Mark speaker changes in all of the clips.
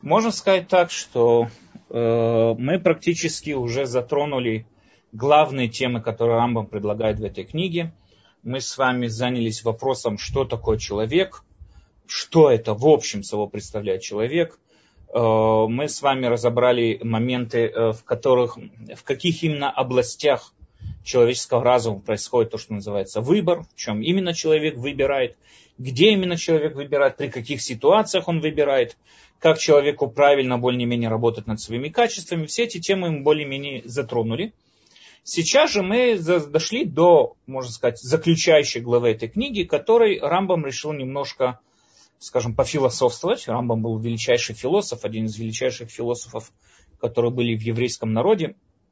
Speaker 1: Можно сказать так, что мы практически уже затронули главные темы, которые Рамбам предлагает в этой книге. Мы с вами занялись вопросом, что такое человек, что это в общем собой представляет человек. Мы с вами разобрали моменты, в каких именно областях человеческого разума происходит то, что называется выбор, в чем именно человек выбирает, где именно человек выбирает, при каких ситуациях он выбирает, как человеку правильно более-менее работать над своими качествами. Все эти темы мы более-менее затронули. Сейчас же мы дошли до, можно сказать, заключающей главы этой книги, которой Рамбам решил немножко, скажем, пофилософствовать. Рамбам был величайший философ, один из величайших философов, которые были в еврейском народе.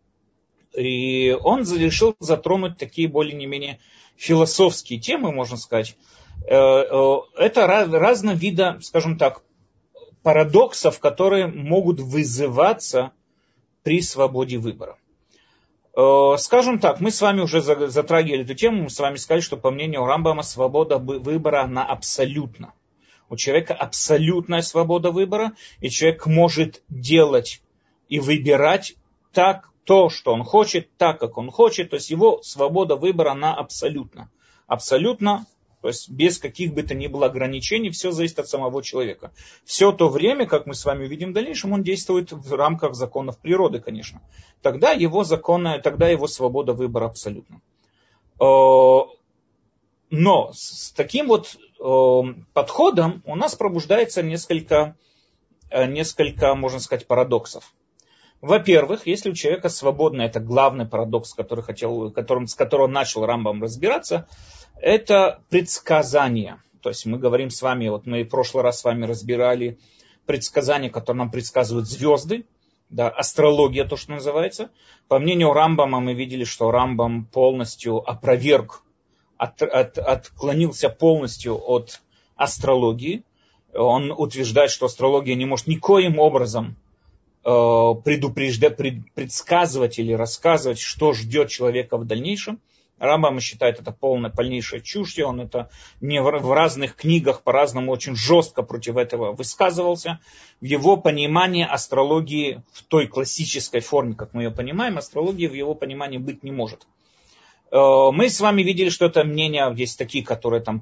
Speaker 1: И он решил затронуть такие более-менее философские темы, можно сказать. Это разного вида, скажем так, парадоксов, которые могут вызываться при свободе выбора. Скажем так, мы с вами уже затрагивали эту тему, мы с вами сказали, что по мнению Рамбама свобода выбора, она абсолютна. У человека абсолютная свобода выбора, и человек может делать и выбирать то, что он хочет, так, как он хочет. То есть его свобода выбора, она абсолютна. Абсолютно, то есть без каких бы то ни было ограничений, все зависит от самого человека. Все то время, как мы с вами увидим в дальнейшем, он действует в рамках законов природы, конечно. Тогда его свобода выбора абсолютна. Но с таким вот подходом у нас пробуждается несколько, можно сказать, парадоксов. Во-первых, если у человека свободно, это главный парадокс, с которым начал Рамбам разбираться, это предсказания. То есть мы говорим с вами, вот мы в прошлый раз с вами разбирали предсказания, которые нам предсказывают звезды, да, астрология, то, что называется. По мнению Рамбама мы видели, что Рамбам полностью опроверг, отклонился полностью от астрологии. Он утверждает, что астрология не может никоим образом предсказывать или рассказывать, что ждет человека в дальнейшем. Рамбам считает это полнейшая чушь, он это не в разных книгах по-разному очень жестко против этого высказывался. В его понимании астрологии в той классической форме, как мы ее понимаем, астрологии в его понимании быть не может. Мы с вами видели, что это мнения, есть такие, которые там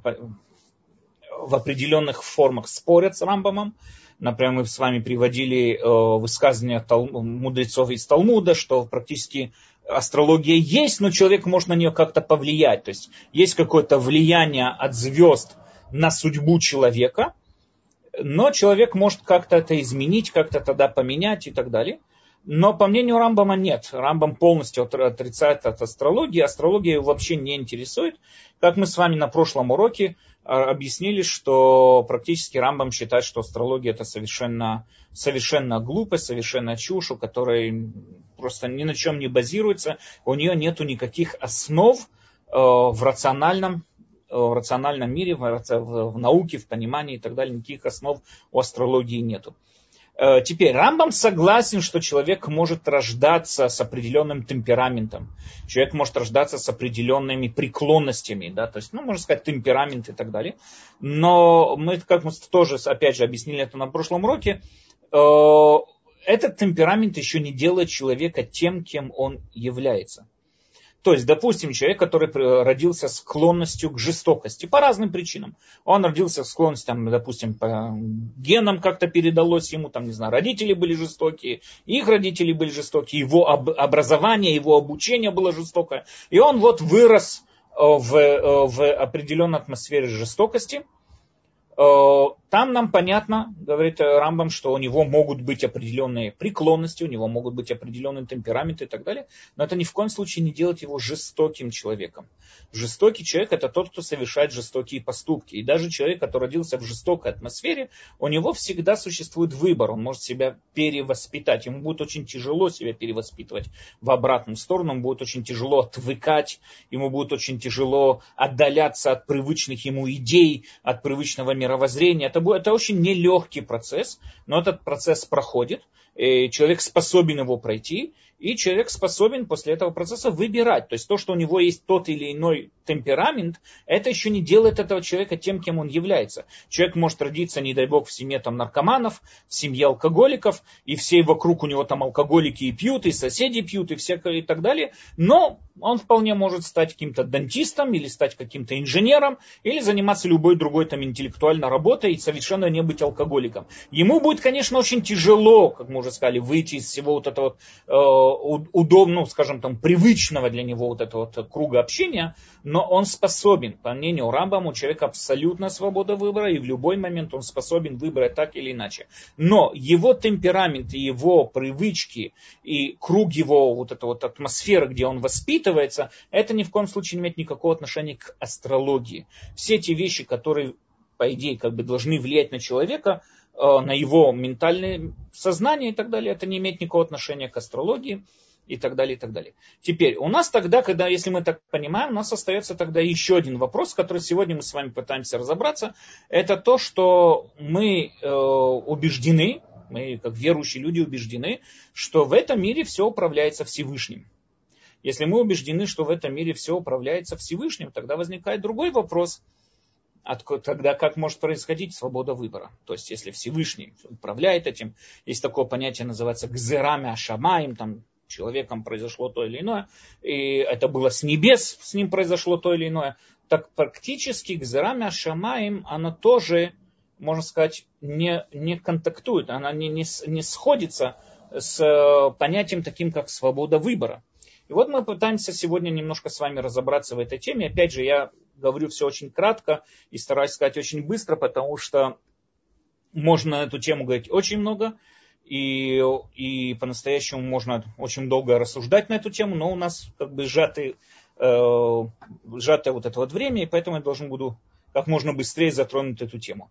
Speaker 1: в определенных формах спорят с Рамбамом. Например, мы с вами приводили высказывания мудрецов из Талмуда, что практически астрология есть, но человек может на нее как-то повлиять. То есть есть какое-то влияние от звезд на судьбу человека, но человек может как-то это изменить, как-то тогда поменять и так далее. Но по мнению Рамбама нет. Рамбам полностью отрицает от астрологии. Астрология его вообще не интересует. Как мы с вами на прошлом уроке объяснили, что практически Рамбам считает, что астрология это совершенно глупость, совершенно чушь, у которой просто ни на чем не базируется. У нее нету никаких основ в рациональном мире, в науке, в понимании и так далее. Никаких основ у астрологии нету. Теперь, Рамбам согласен, что человек может рождаться с определенным темпераментом. Человек может рождаться с определенными преклонностями, да, то есть, можно сказать, темперамент и так далее. Но мы, как мы тоже, опять же, объяснили это на прошлом уроке, этот темперамент еще не делает человека тем, кем он является. То есть, допустим, человек, который родился с склонностью к жестокости по разным причинам. Он родился с склонностью, допустим, по генам как-то передалось ему, родители были жестокие, их родители были жестокие, его образование, его обучение было жестокое. И он вот вырос в определенной атмосфере жестокости. Там нам понятно, говорит Рамбам, что у него могут быть определенные преклонности, у него могут быть определенные темпераменты и так далее, но это ни в коем случае не делает его жестоким человеком. Жестокий человек это тот, кто совершает жестокие поступки. И даже человек, который родился в жестокой атмосфере, у него всегда существует выбор, он может себя перевоспитать. Ему будет очень тяжело себя перевоспитывать в обратную сторону, ему будет очень тяжело отвыкать, ему будет очень тяжело отдаляться от привычных ему идей, от привычного мировоззрения. Это это очень нелегкий процесс, но этот процесс проходит, и человек способен его пройти, и человек способен после этого процесса выбирать. То есть то, что у него есть тот или иной темперамент, это еще не делает этого человека тем, кем он является. Человек может родиться, не дай бог, в семье там, наркоманов, в семье алкоголиков, и все вокруг у него там алкоголики и пьют, и соседи пьют, и всякое и так далее. Но он вполне может стать каким-то дантистом, или стать каким-то инженером, или заниматься любой другой там, интеллектуальной работой и совершенно не быть алкоголиком. Ему будет, конечно, очень тяжело, как мы уже сказали, выйти из всего вот этого удобного, скажем, там, привычного для него вот этого вот круга общения, но он способен, по мнению Рамбама, у человека абсолютно свобода выбора, и в любой момент он способен выбрать так или иначе. Но его темперамент, и его привычки, и круг его вот эта вот атмосферы, где он воспитывается, это ни в коем случае не имеет никакого отношения к астрологии. Все эти вещи, которые, по идее, как бы должны влиять на человека, на его ментальное сознание и так далее, это не имеет никакого отношения к астрологии и так далее, и так далее. Теперь, у нас тогда, если мы так понимаем, у нас остается тогда еще один вопрос, который сегодня мы с вами пытаемся разобраться. Это то, что мы убеждены, мы как верующие люди убеждены, что в этом мире все управляется Всевышним. Если мы убеждены, что в этом мире все управляется Всевышним, тогда возникает другой вопрос. Тогда как может происходить свобода выбора? То есть, если Всевышний управляет этим, есть такое понятие, называется гзерами ашамаим, там человеком произошло то или иное, и это было с небес, с ним произошло то или иное, так практически гзерами ашамаим, она тоже, можно сказать, не контактует, она не сходится с понятием таким, как свобода выбора. И вот мы пытаемся сегодня немножко с вами разобраться в этой теме. Опять же, я говорю все очень кратко и стараюсь сказать очень быстро, потому что можно на эту тему говорить очень много. И по-настоящему можно очень долго рассуждать на эту тему, но у нас как бы сжатое вот это вот время, и поэтому я должен буду как можно быстрее затронуть эту тему.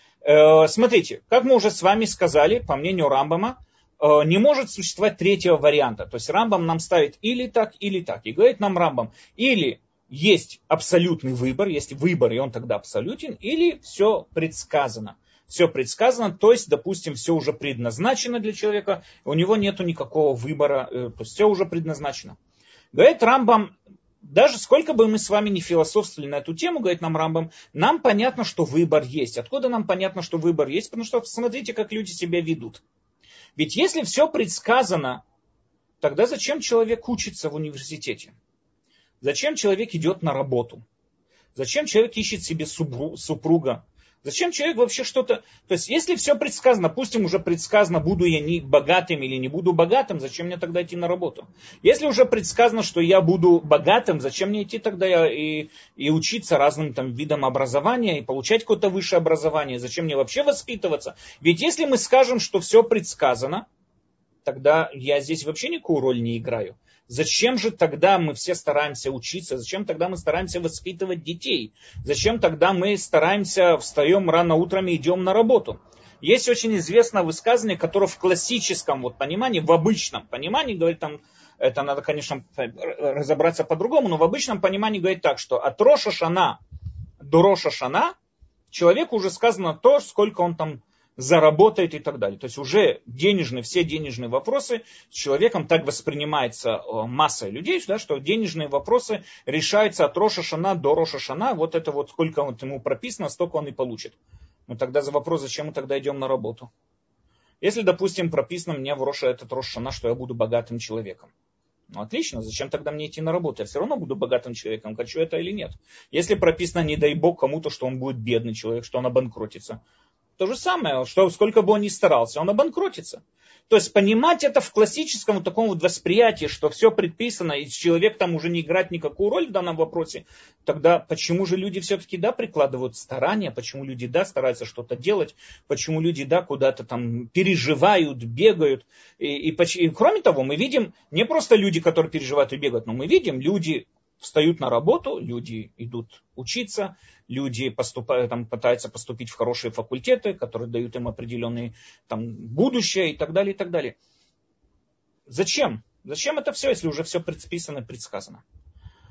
Speaker 1: Смотрите, как мы уже с вами сказали, по мнению Рамбама, не может существовать третьего варианта. То есть Рамбам нам ставит или так, или так. И говорит нам Рамбам, или есть абсолютный выбор, есть выбор, и он тогда абсолютен, или все предсказано. Все предсказано, то есть, допустим, все уже предназначено для человека, у него нет никакого выбора, то есть все уже предназначено. Говорит Рамбам, даже сколько бы мы с вами не философствовали на эту тему, говорит нам Рамбам, нам понятно, что выбор есть. Откуда нам понятно, что выбор есть? Потому что смотрите, как люди себя ведут. Ведь если все предсказано, тогда зачем человек учится в университете? Зачем человек идет на работу? Зачем человек ищет себе супруга? Зачем человек вообще что-то... То есть, если все предсказано, допустим, уже предсказано, буду я не богатым или не буду богатым, зачем мне тогда идти на работу? Если уже предсказано, что я буду богатым, зачем мне идти тогда и учиться разным там видам образования, и получать какое-то высшее образование? Зачем мне вообще воспитываться? Ведь если мы скажем, что все предсказано, тогда я здесь вообще никакую роль не играю. Зачем же тогда мы все стараемся учиться? Зачем тогда мы стараемся воспитывать детей? Зачем тогда мы стараемся, встаем рано утром и идем на работу? Есть очень известное высказывание, которое в классическом вот понимании, в обычном понимании, говорит там, это надо, конечно, разобраться по-другому, но в обычном понимании говорит так, что от Рош ха-Шана до Рош ха-Шана человеку уже сказано то, сколько он там заработает и так далее. То есть уже все денежные вопросы с человеком так воспринимается массой людей, да, что денежные вопросы решаются от Рош ха-Шана до Рош ха-Шана. Вот это вот сколько вот ему прописано, столько он и получит. Но тогда за вопрос, зачем мы тогда идем на работу? Если, допустим, прописано мне в этот Рош ха-Шана, что я буду богатым человеком. Ну отлично, зачем тогда мне идти на работу? Я все равно буду богатым человеком, хочу это или нет. Если прописано, не дай бог кому-то, что он будет бедный человек, что он обанкротится. То же самое, что сколько бы он ни старался, он обанкротится. То есть понимать это в классическом вот таком вот восприятии, что все предписано, и человек там уже не играет никакую роль в данном вопросе, тогда почему же люди все-таки прикладывают старания, почему люди стараются что-то делать, почему люди куда-то там переживают, бегают. И кроме того, мы видим не просто люди, которые переживают и бегают, но мы видим люди встают на работу, люди идут учиться, люди пытаются поступить в хорошие факультеты, которые дают им определенные будущее и так далее, и так далее. Зачем? Зачем это все, если уже все предписано и предсказано?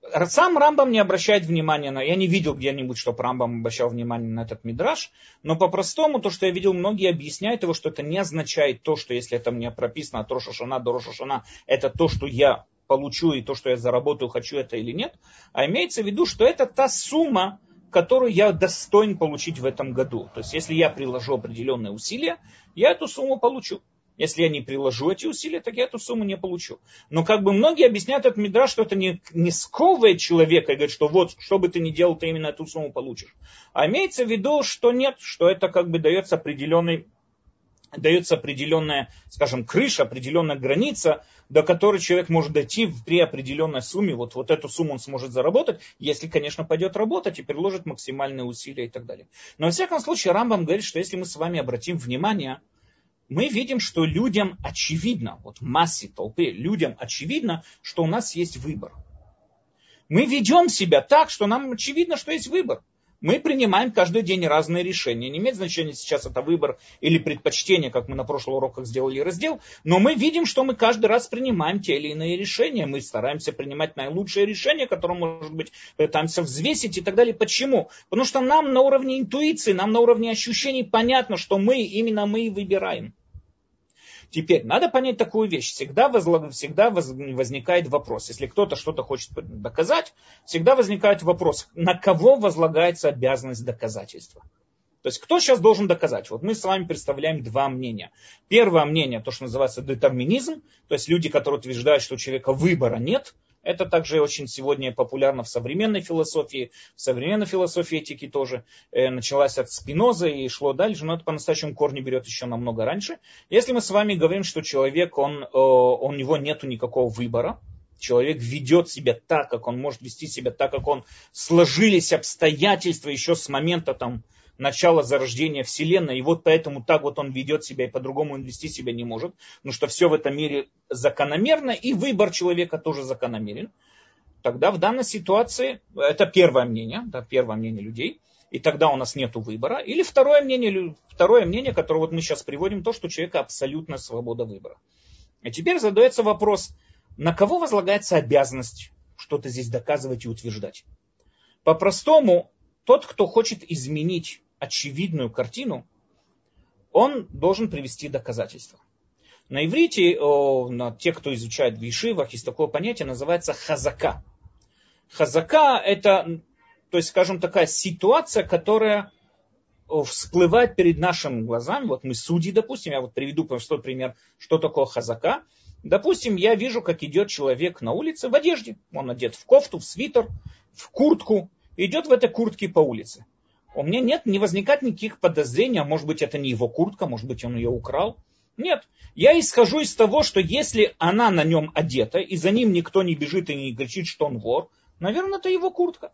Speaker 1: Сам Рамбам не обращает внимания на... Я не видел где-нибудь, чтобы Рамбам обращал внимание на этот мидраш, но по-простому, то, что я видел, многие объясняют его, что это не означает то, что если это мне прописано от Рош ха-Шана до Рош ха-Шана, это то, что я получу и то, что я заработаю, хочу это или нет, а имеется в виду, что это та сумма, которую я достоин получить в этом году. То есть, если я приложу определенные усилия, я эту сумму получу. Если я не приложу эти усилия, так я эту сумму не получу. Но как бы многие объясняют этот мидраш, что это не сковывает человека и говорит, что вот, что бы ты ни делал, ты именно эту сумму получишь. А имеется в виду, что нет, что это как бы дается определенная, скажем, крыша, определенная граница, до которой человек может дойти при определенной сумме. Вот эту сумму он сможет заработать, если, конечно, пойдет работать и приложит максимальные усилия и так далее. Но, во всяком случае, Рамбам говорит, что если мы с вами обратим внимание, мы видим, что людям очевидно, вот в массе толпы, людям очевидно, что у нас есть выбор. Мы ведем себя так, что нам очевидно, что есть выбор. Мы принимаем каждый день разные решения. Не имеет значения сейчас это выбор или предпочтение, как мы на прошлых уроках сделали раздел, но мы видим, что мы каждый раз принимаем те или иные решения. Мы стараемся принимать наилучшее решение, которое, может быть, пытаемся взвесить и так далее. Почему? Потому что нам на уровне интуиции, нам на уровне ощущений понятно, что именно мы и выбираем. Теперь, надо понять такую вещь. Всегда возникает вопрос. Если кто-то что-то хочет доказать, всегда возникает вопрос, на кого возлагается обязанность доказательства. То есть, кто сейчас должен доказать? Вот мы с вами представляем два мнения. Первое мнение, то, что называется детерминизм, то есть люди, которые утверждают, что у человека выбора нет. Это также очень сегодня популярно в современной философии этики тоже. Началась от Спинозы и шло дальше, но это по-настоящему корни берет еще намного раньше. Если мы с вами говорим, что человек, у него нету никакого выбора, человек ведет себя так, как он может вести себя, так, как сложились обстоятельства еще с момента начала зарождения Вселенной, и вот поэтому так вот он ведет себя, и по-другому он вести себя не может, потому что все в этом мире закономерно, и выбор человека тоже закономерен. Тогда в данной ситуации, это первое мнение людей, и тогда у нас нет выбора. Или второе мнение, которое вот мы сейчас приводим, то, что у человека абсолютная свобода выбора. И теперь задается вопрос, на кого возлагается обязанность что-то здесь доказывать и утверждать? По-простому, тот, кто хочет изменить очевидную картину, он должен привести доказательства. На иврите, те, кто изучает в ешивах, есть такое понятие, называется хазака. Хазака – это, то есть, скажем, такая ситуация, которая всплывает перед нашими глазами. Вот мы судьи, допустим, я вот приведу простой пример, что такое хазака. Допустим, я вижу, как идет человек на улице в одежде. Он одет в кофту, в свитер, в куртку. Идет в этой куртке по улице. У меня не возникает никаких подозрений, а может быть это не его куртка, может быть он ее украл. Нет, я исхожу из того, что если она на нем одета, и за ним никто не бежит и не кричит, что он вор, наверное, это его куртка.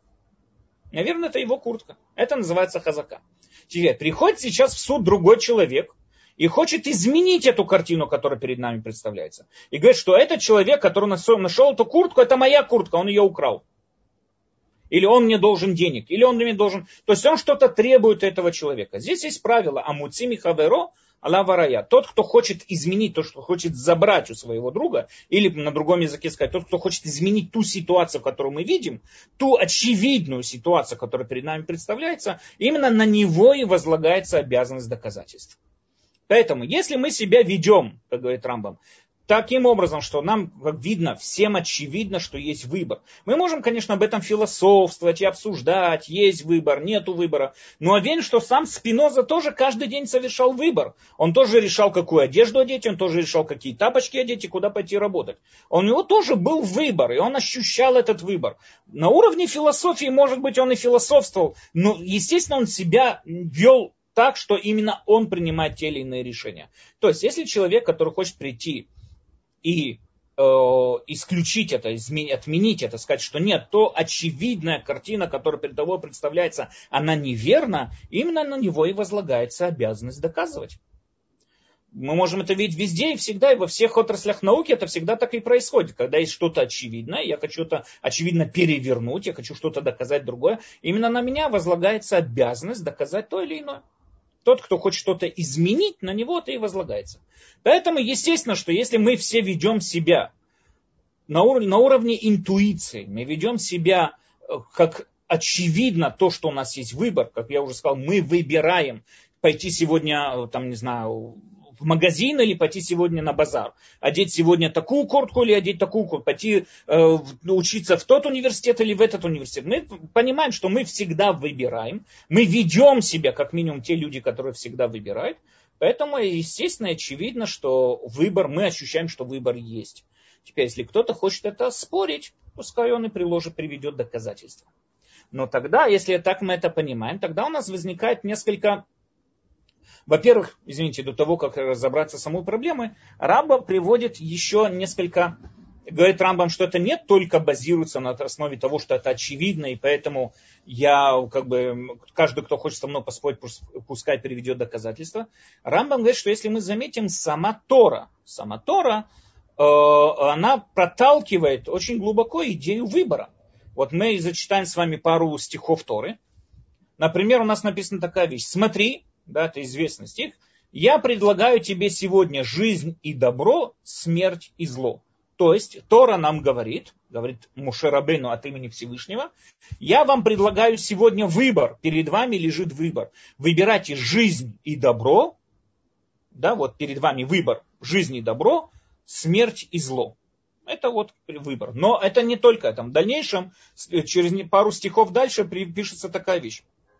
Speaker 1: Это называется хазака. Теперь приходит сейчас в суд другой человек и хочет изменить эту картину, которая перед нами представляется. И говорит, что этот человек, который нашел эту куртку, это моя куртка, он ее украл. Или он мне должен денег, или он мне должен... То есть он что-то требует этого человека. Здесь есть правило «Амуцими хаверо ала варая». Тот, кто хочет изменить, тот, кто хочет забрать у своего друга, или на другом языке сказать, тот, кто хочет изменить ту ситуацию, которую мы видим, ту очевидную ситуацию, которая перед нами представляется, именно на него и возлагается обязанность доказательств. Поэтому, если мы себя ведем, как говорит Рамбам, таким образом, что нам, как видно, всем очевидно, что есть выбор. Мы можем, конечно, об этом философствовать и обсуждать, есть выбор, нету выбора. Но уверен, что сам Спиноза тоже каждый день совершал выбор. Он тоже решал, какую одежду одеть, он тоже решал, какие тапочки одеть и куда пойти работать. У него тоже был выбор, и он ощущал этот выбор. На уровне философии, может быть, он и философствовал, но, естественно, он себя вел так, что именно он принимает те или иные решения. То есть, если человек, который хочет прийти и исключить это, отменить это, сказать, что нет, то очевидная картина, которая перед тобой представляется, она неверна, именно на него и возлагается обязанность доказывать. Мы можем это видеть везде и всегда, и во всех отраслях науки это всегда так и происходит. Когда есть что-то очевидное, я хочу это очевидно перевернуть, я хочу что-то доказать другое, именно на меня возлагается обязанность доказать то или иное. Тот, кто хочет что-то изменить, на него это и возлагается. Поэтому, естественно, что если мы все ведем себя на уровне интуиции. Мы ведем себя как очевидно то, что у нас есть выбор. Как я уже сказал, мы выбираем пойти сегодня, там, не знаю, в магазин или пойти сегодня на базар. Одеть сегодня такую куртку или одеть такую куртку. Пойти учиться в тот университет или в этот университет. Мы понимаем, что мы всегда выбираем. Мы ведем себя, как минимум, те люди, которые всегда выбирают. Поэтому, естественно, очевидно, что выбор, мы ощущаем, что выбор есть. Теперь, если кто-то хочет это спорить, пускай он и приведет доказательства. Но тогда, если так мы это понимаем, тогда у нас возникает несколько... Во-первых, извините, до того, как разобраться с самой проблемой, Рамбам приводит еще несколько... Говорит Рамбам, что это не только базируется на основе того, что это очевидно, и поэтому каждый, кто хочет со мной поспорить, пускай приведет доказательства. Рамбам говорит, что если мы заметим сама Тора, она проталкивает очень глубоко идею выбора. Вот мы зачитаем с вами пару стихов Торы. Например, у нас написана такая вещь. Смотри, да, это известный стих. Я предлагаю тебе сегодня жизнь и добро, смерть и зло. То есть Тора нам говорит Моше Рабейну от имени Всевышнего, я вам предлагаю сегодня выбор, перед вами лежит выбор. Выбирайте жизнь и добро, да, вот перед вами выбор, жизнь и добро, смерть и зло. Это вот выбор. Но это не только это. В дальнейшем, через пару стихов дальше пишется такая вещь.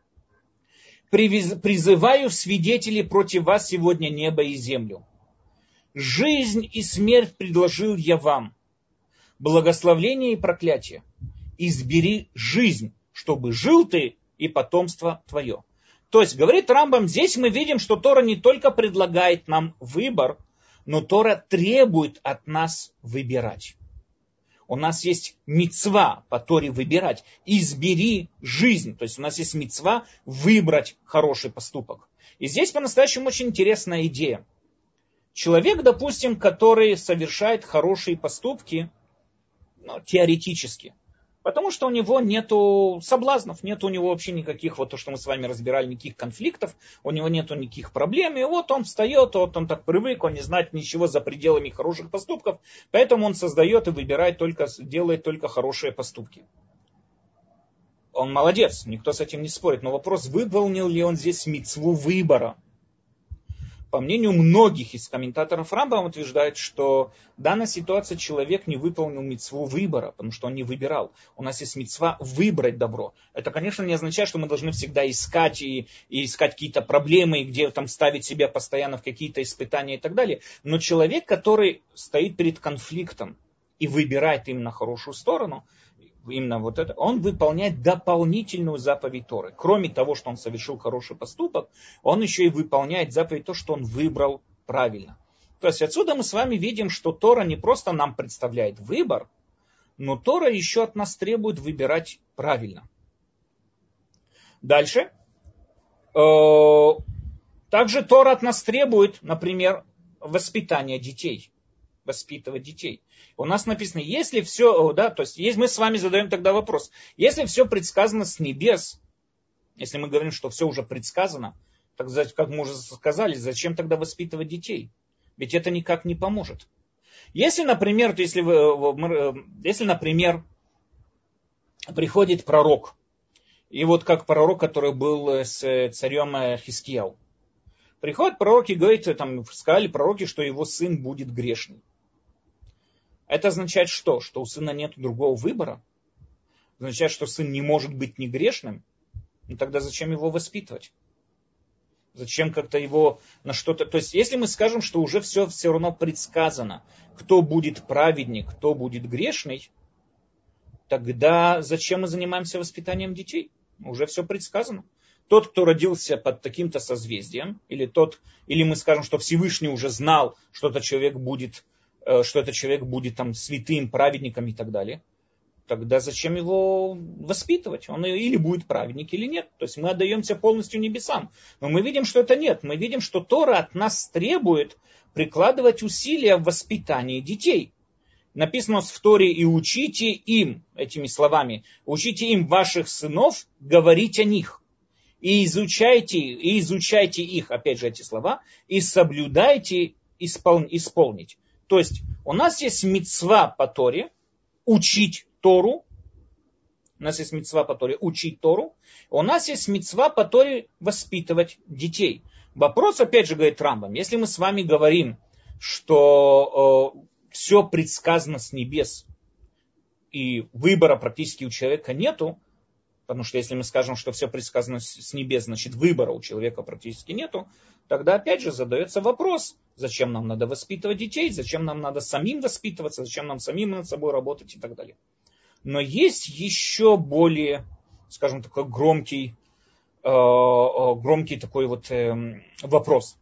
Speaker 1: Призываю свидетелей против вас сегодня небо и землю. Жизнь и смерть предложил я вам. Благословление и проклятие. Избери жизнь, чтобы жил ты и потомство твое. То есть, говорит Рамбам, здесь мы видим, что Тора не только предлагает нам выбор, но Тора требует от нас выбирать. У нас есть мицва по Торе выбирать. Избери жизнь. То есть у нас есть мицва выбрать хороший поступок. И здесь по-настоящему очень интересная идея. Человек, допустим, который совершает хорошие поступки, теоретически, потому что у него нету соблазнов, нет у него вообще никаких, вот то, что мы с вами разбирали, никаких конфликтов, у него нету никаких проблем, и вот он встает, вот он так привык, он не знает ничего за пределами хороших поступков, поэтому он создает и выбирает делает только хорошие поступки. Он молодец, никто с этим не спорит, но вопрос, выполнил ли он здесь мицву выбора. По мнению многих из комментаторов Рамбама утверждают, что в данной ситуации человек не выполнил мицву выбора, потому что он не выбирал. У нас есть мицва выбрать добро. Это, конечно, не означает, что мы должны всегда искать и искать какие-то проблемы, где там ставить себя постоянно в какие-то испытания и так далее. Но человек, который стоит перед конфликтом и выбирает именно хорошую сторону, именно вот это, он выполняет дополнительную заповедь Торы. Кроме того, что он совершил хороший поступок, он еще и выполняет заповедь то, что он выбрал правильно. То есть отсюда мы с вами видим, что Тора не просто нам представляет выбор, но Тора еще от нас требует выбирать правильно. Дальше. Также Тора от нас требует, например, воспитания детей. Воспитывать детей. У нас написано, если все, да, то есть мы с вами задаем тогда вопрос, если все предсказано с небес, если мы говорим, что все уже предсказано, так как мы уже сказали, зачем тогда воспитывать детей? Ведь это никак не поможет. Если, например, приходит пророк, и вот как пророк, который был с царем Хискияу, приходит пророк и говорит, там сказали пророки, что его сын будет грешный. Это означает что? Что у сына нет другого выбора? Означает, что сын не может быть не грешным? Ну тогда зачем его воспитывать? Зачем как-то его на что-то... То есть если мы скажем, что уже все равно предсказано, кто будет праведник, кто будет грешный, тогда зачем мы занимаемся воспитанием детей? Уже все предсказано. Тот, кто родился под таким-то созвездием, или мы скажем, что Всевышний уже знал, что этот человек будет там святым, праведником и так далее, тогда зачем его воспитывать? Он или будет праведник, или нет. То есть мы отдаемся полностью небесам. Но мы видим, что это нет. Мы видим, что Тора от нас требует прикладывать усилия в воспитании детей. Написано в Торе, и учите им, этими словами, учите им ваших сынов говорить о них. И изучайте их, опять же эти слова, и соблюдайте исполнить. То есть у нас есть мицва по Торе, учить Тору. У нас есть мицва по Торе учить Тору. У нас есть мицва по Торе воспитывать детей. Вопрос, опять же, говорит Рамбам, если мы с вами говорим, что все предсказано с небес, и выбора практически у человека нету, потому что если мы скажем, что все предсказано с небес, значит выбора у человека практически нету, тогда опять же задается вопрос, зачем нам надо воспитывать детей, зачем нам надо самим воспитываться, зачем нам самим над собой работать и так далее. Но есть еще более, скажем, такой громкий такой вот вопрос.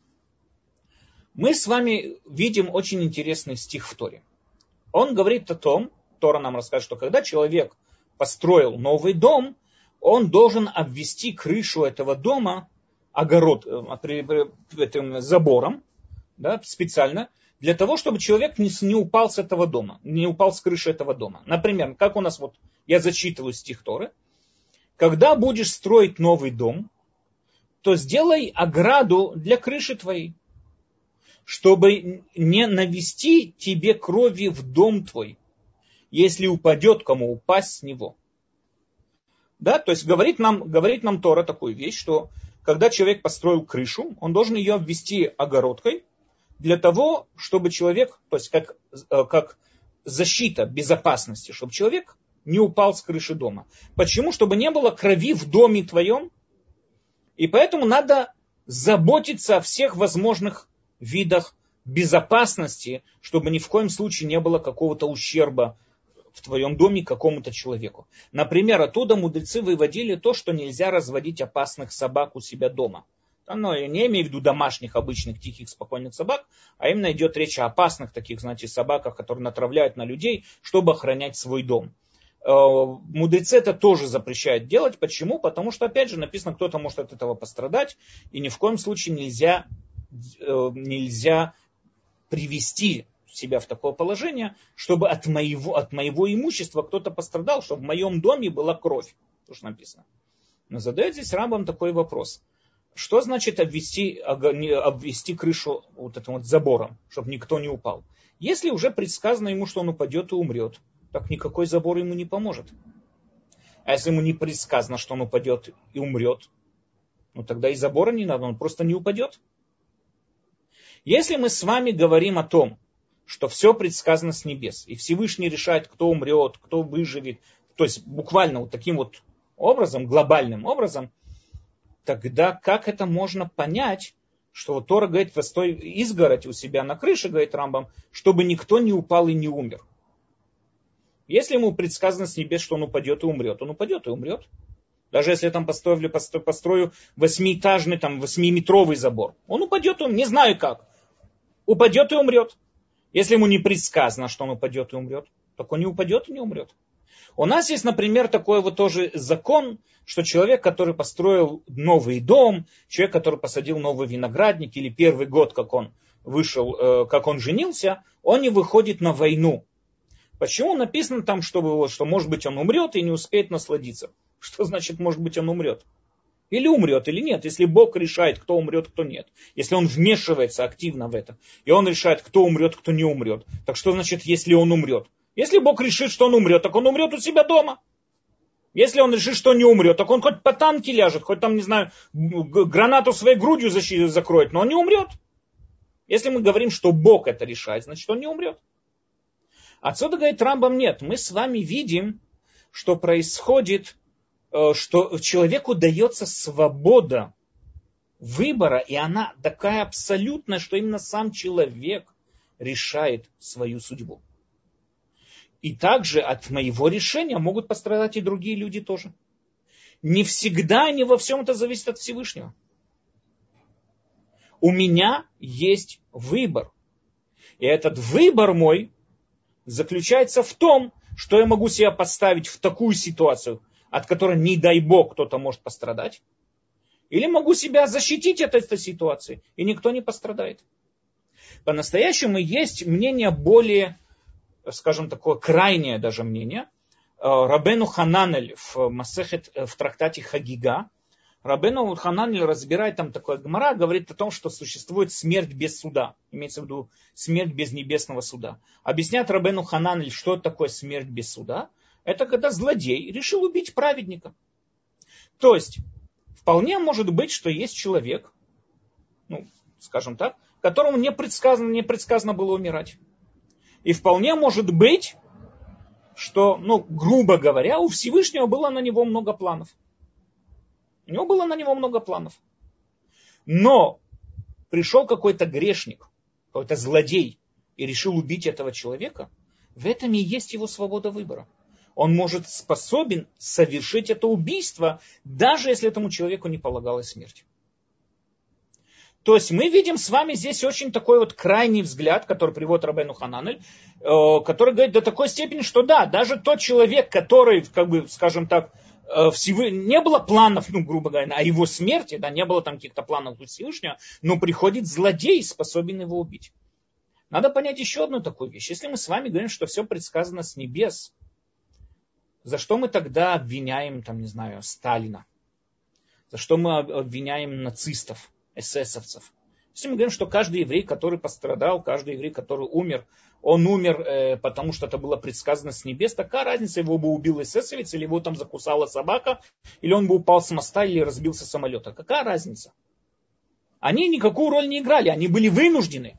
Speaker 1: Мы с вами видим очень интересный стих в Торе. Он говорит о том, Тора нам рассказывает, что когда человек построил новый дом, он должен обвести крышу этого дома огород, этим забором, да, специально, для того, чтобы человек не упал с этого дома, не упал с крыши этого дома. Например, как у нас вот, я зачитываю стих Торы, когда будешь строить новый дом, то сделай ограду для крыши твоей, чтобы не навести тебе крови в дом твой, если упадет кому упасть с него. Да, то есть говорит нам Тора такую вещь, что когда человек построил крышу, он должен ее обвести огородкой для того, чтобы человек, то есть как защита безопасности, чтобы человек не упал с крыши дома. Почему? Чтобы не было крови в доме твоем. И поэтому надо заботиться о всех возможных видах безопасности, чтобы ни в коем случае не было какого-то ущерба в твоем доме какому-то человеку. Например, оттуда мудрецы выводили то, что нельзя разводить опасных собак у себя дома. Но я не имею в виду домашних, обычных, тихих, спокойных собак, а именно идет речь о опасных таких, знаете, собаках, которые натравляют на людей, чтобы охранять свой дом. Мудрецы это тоже запрещают делать. Почему? Потому что, опять же, написано, кто-то может от этого пострадать, и ни в коем случае нельзя привести себя в такое положение, чтобы от моего имущества кто-то пострадал, чтобы в моем доме была кровь. То, что написано. Но задает здесь Рамбам такой вопрос. Что значит обвести крышу вот этим вот забором, чтобы никто не упал? Если уже предсказано ему, что он упадет и умрет, так никакой забор ему не поможет. А если ему не предсказано, что он упадет и умрет, ну тогда и забора не надо, он просто не упадет. Если мы с вами говорим о том, что все предсказано с небес, и Всевышний решает, кто умрет, кто выживет, то есть буквально вот таким вот образом, глобальным образом, тогда как это можно понять, что вот Тора говорит, постой изгородь у себя на крыше, говорит Рамбам, чтобы никто не упал и не умер. Если ему предсказано с небес, что он упадет и умрет, он упадет и умрет. Даже если я там построю 8-этажный, там 8-метровый забор, он упадет и умрет, не знаю как, упадет и умрет. Если ему не предсказано, что он упадет и умрет, так он не упадет и не умрет. У нас есть, например, такой вот тоже закон, что человек, который построил новый дом, человек, который посадил новый виноградник, или первый год, как он вышел, как он женился, он не выходит на войну. Почему написано там, что может быть он умрет и не успеет насладиться? Что значит может быть он умрет? Или умрет, или нет. Если Бог решает, кто умрет, кто нет. Если он вмешивается активно в это, и он решает, кто умрет, кто не умрет. Так что значит, если он умрет? Если Бог решит, что он умрет, так он умрет у себя дома. Если он решит, что не умрет, так он хоть по танке ляжет, хоть там, не знаю, гранату своей грудью закроет, но он не умрет. Если мы говорим, что Бог это решает, значит он не умрет. Отсюда, говорит Рамбам, нет. Мы с вами видим, что происходит, что человеку дается свобода выбора, и она такая абсолютная, что именно сам человек решает свою судьбу. И также от моего решения могут пострадать и другие люди тоже. Не всегда, не во всем это зависит от Всевышнего. У меня есть выбор. И этот выбор мой заключается в том, что я могу себя поставить в такую ситуацию, от которой, не дай Бог, кто-то может пострадать. Или могу себя защитить от этой ситуации, и никто не пострадает. По-настоящему есть мнение более, скажем, такое крайнее даже мнение. Рабейну Хананель в трактате Хагига, Рабейну Хананель разбирает там такое гемара, говорит о том, что существует смерть без суда. Имеется в виду смерть без небесного суда. Объясняет Рабейну Хананель, что такое смерть без суда. Это когда злодей решил убить праведника. То есть, вполне может быть, что есть человек, ну, скажем так, которому не предсказано было умирать. И вполне может быть, что, ну, грубо говоря, у Всевышнего было на него много планов. У него было на него много планов. Но пришел какой-то грешник, какой-то злодей и решил убить этого человека, в этом и есть его свобода выбора. Он может способен совершить это убийство, даже если этому человеку не полагалась смерть. То есть мы видим с вами здесь очень такой вот крайний взгляд, который приводит Рабейну Хананель, который говорит до такой степени, что да, даже тот человек, который, как бы, скажем так, не было планов, ну, грубо говоря, о его смерти, да, не было там каких-то планов у Всевышнего, но приходит злодей, способен его убить. Надо понять еще одну такую вещь. Если мы с вами говорим, что все предсказано с небес, за что мы тогда обвиняем, там, не знаю, Сталина? За что мы обвиняем нацистов, эсэсовцев? Если мы говорим, что каждый еврей, который пострадал, каждый еврей, который умер, он умер, потому что это было предсказано с небес, такая разница, его бы убил эсэсовец, или его там закусала собака, или он бы упал с моста, или разбился самолет. А какая разница? Они никакую роль не играли, они были вынуждены.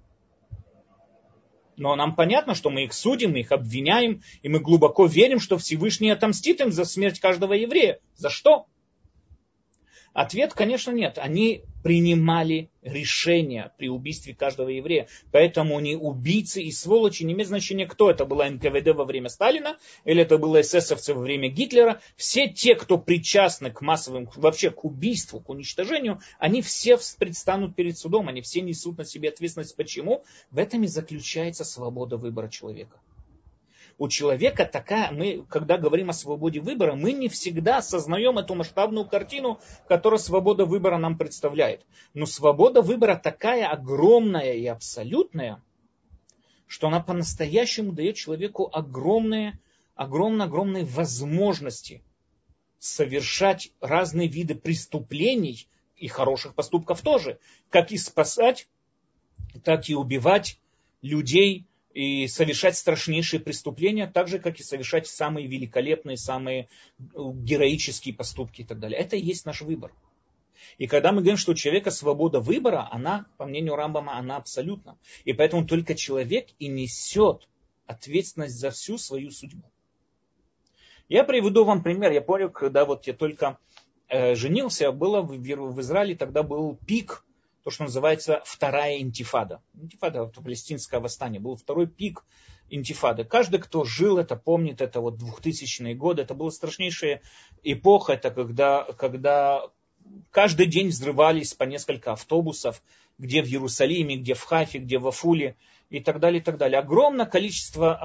Speaker 1: Но нам понятно, что мы их судим, мы их обвиняем, и мы глубоко верим, что Всевышний отомстит им за смерть каждого еврея. За что? Ответ, конечно, нет. Они принимали решения при убийстве каждого еврея. Поэтому они убийцы и сволочи, не имеет значения, кто это. Было НКВД во время Сталина, или это было эсэсовцы во время Гитлера. Все те, кто причастны к массовым, вообще к убийству, к уничтожению, они все предстанут перед судом, они все несут на себе ответственность. Почему? В этом и заключается свобода выбора человека. У человека такая, мы, когда говорим о свободе выбора, мы не всегда осознаем эту масштабную картину, которую свобода выбора нам представляет. Но свобода выбора такая огромная и абсолютная, что она по-настоящему дает человеку огромные возможности совершать разные виды преступлений и хороших поступков тоже. Как и спасать, так и убивать людей, и совершать страшнейшие преступления, так же, как и совершать самые великолепные, самые героические поступки и так далее. Это и есть наш выбор. И когда мы говорим, что у человека свобода выбора, она, по мнению Рамбама, она абсолютна. И поэтому только человек и несет ответственность за всю свою судьбу. Я приведу вам пример. Я помню, когда вот я только женился, было в Израиле, тогда был пик, то, что называется вторая интифада. Интифада, это палестинское восстание. Был второй пик интифады. Каждый, кто жил, это помнит, это вот 2000-е годы. Это была страшнейшая эпоха. Это когда каждый день взрывались по несколько автобусов, где в Иерусалиме, где в Хайфе, где в Афуле и так далее, и так далее. Огромное количество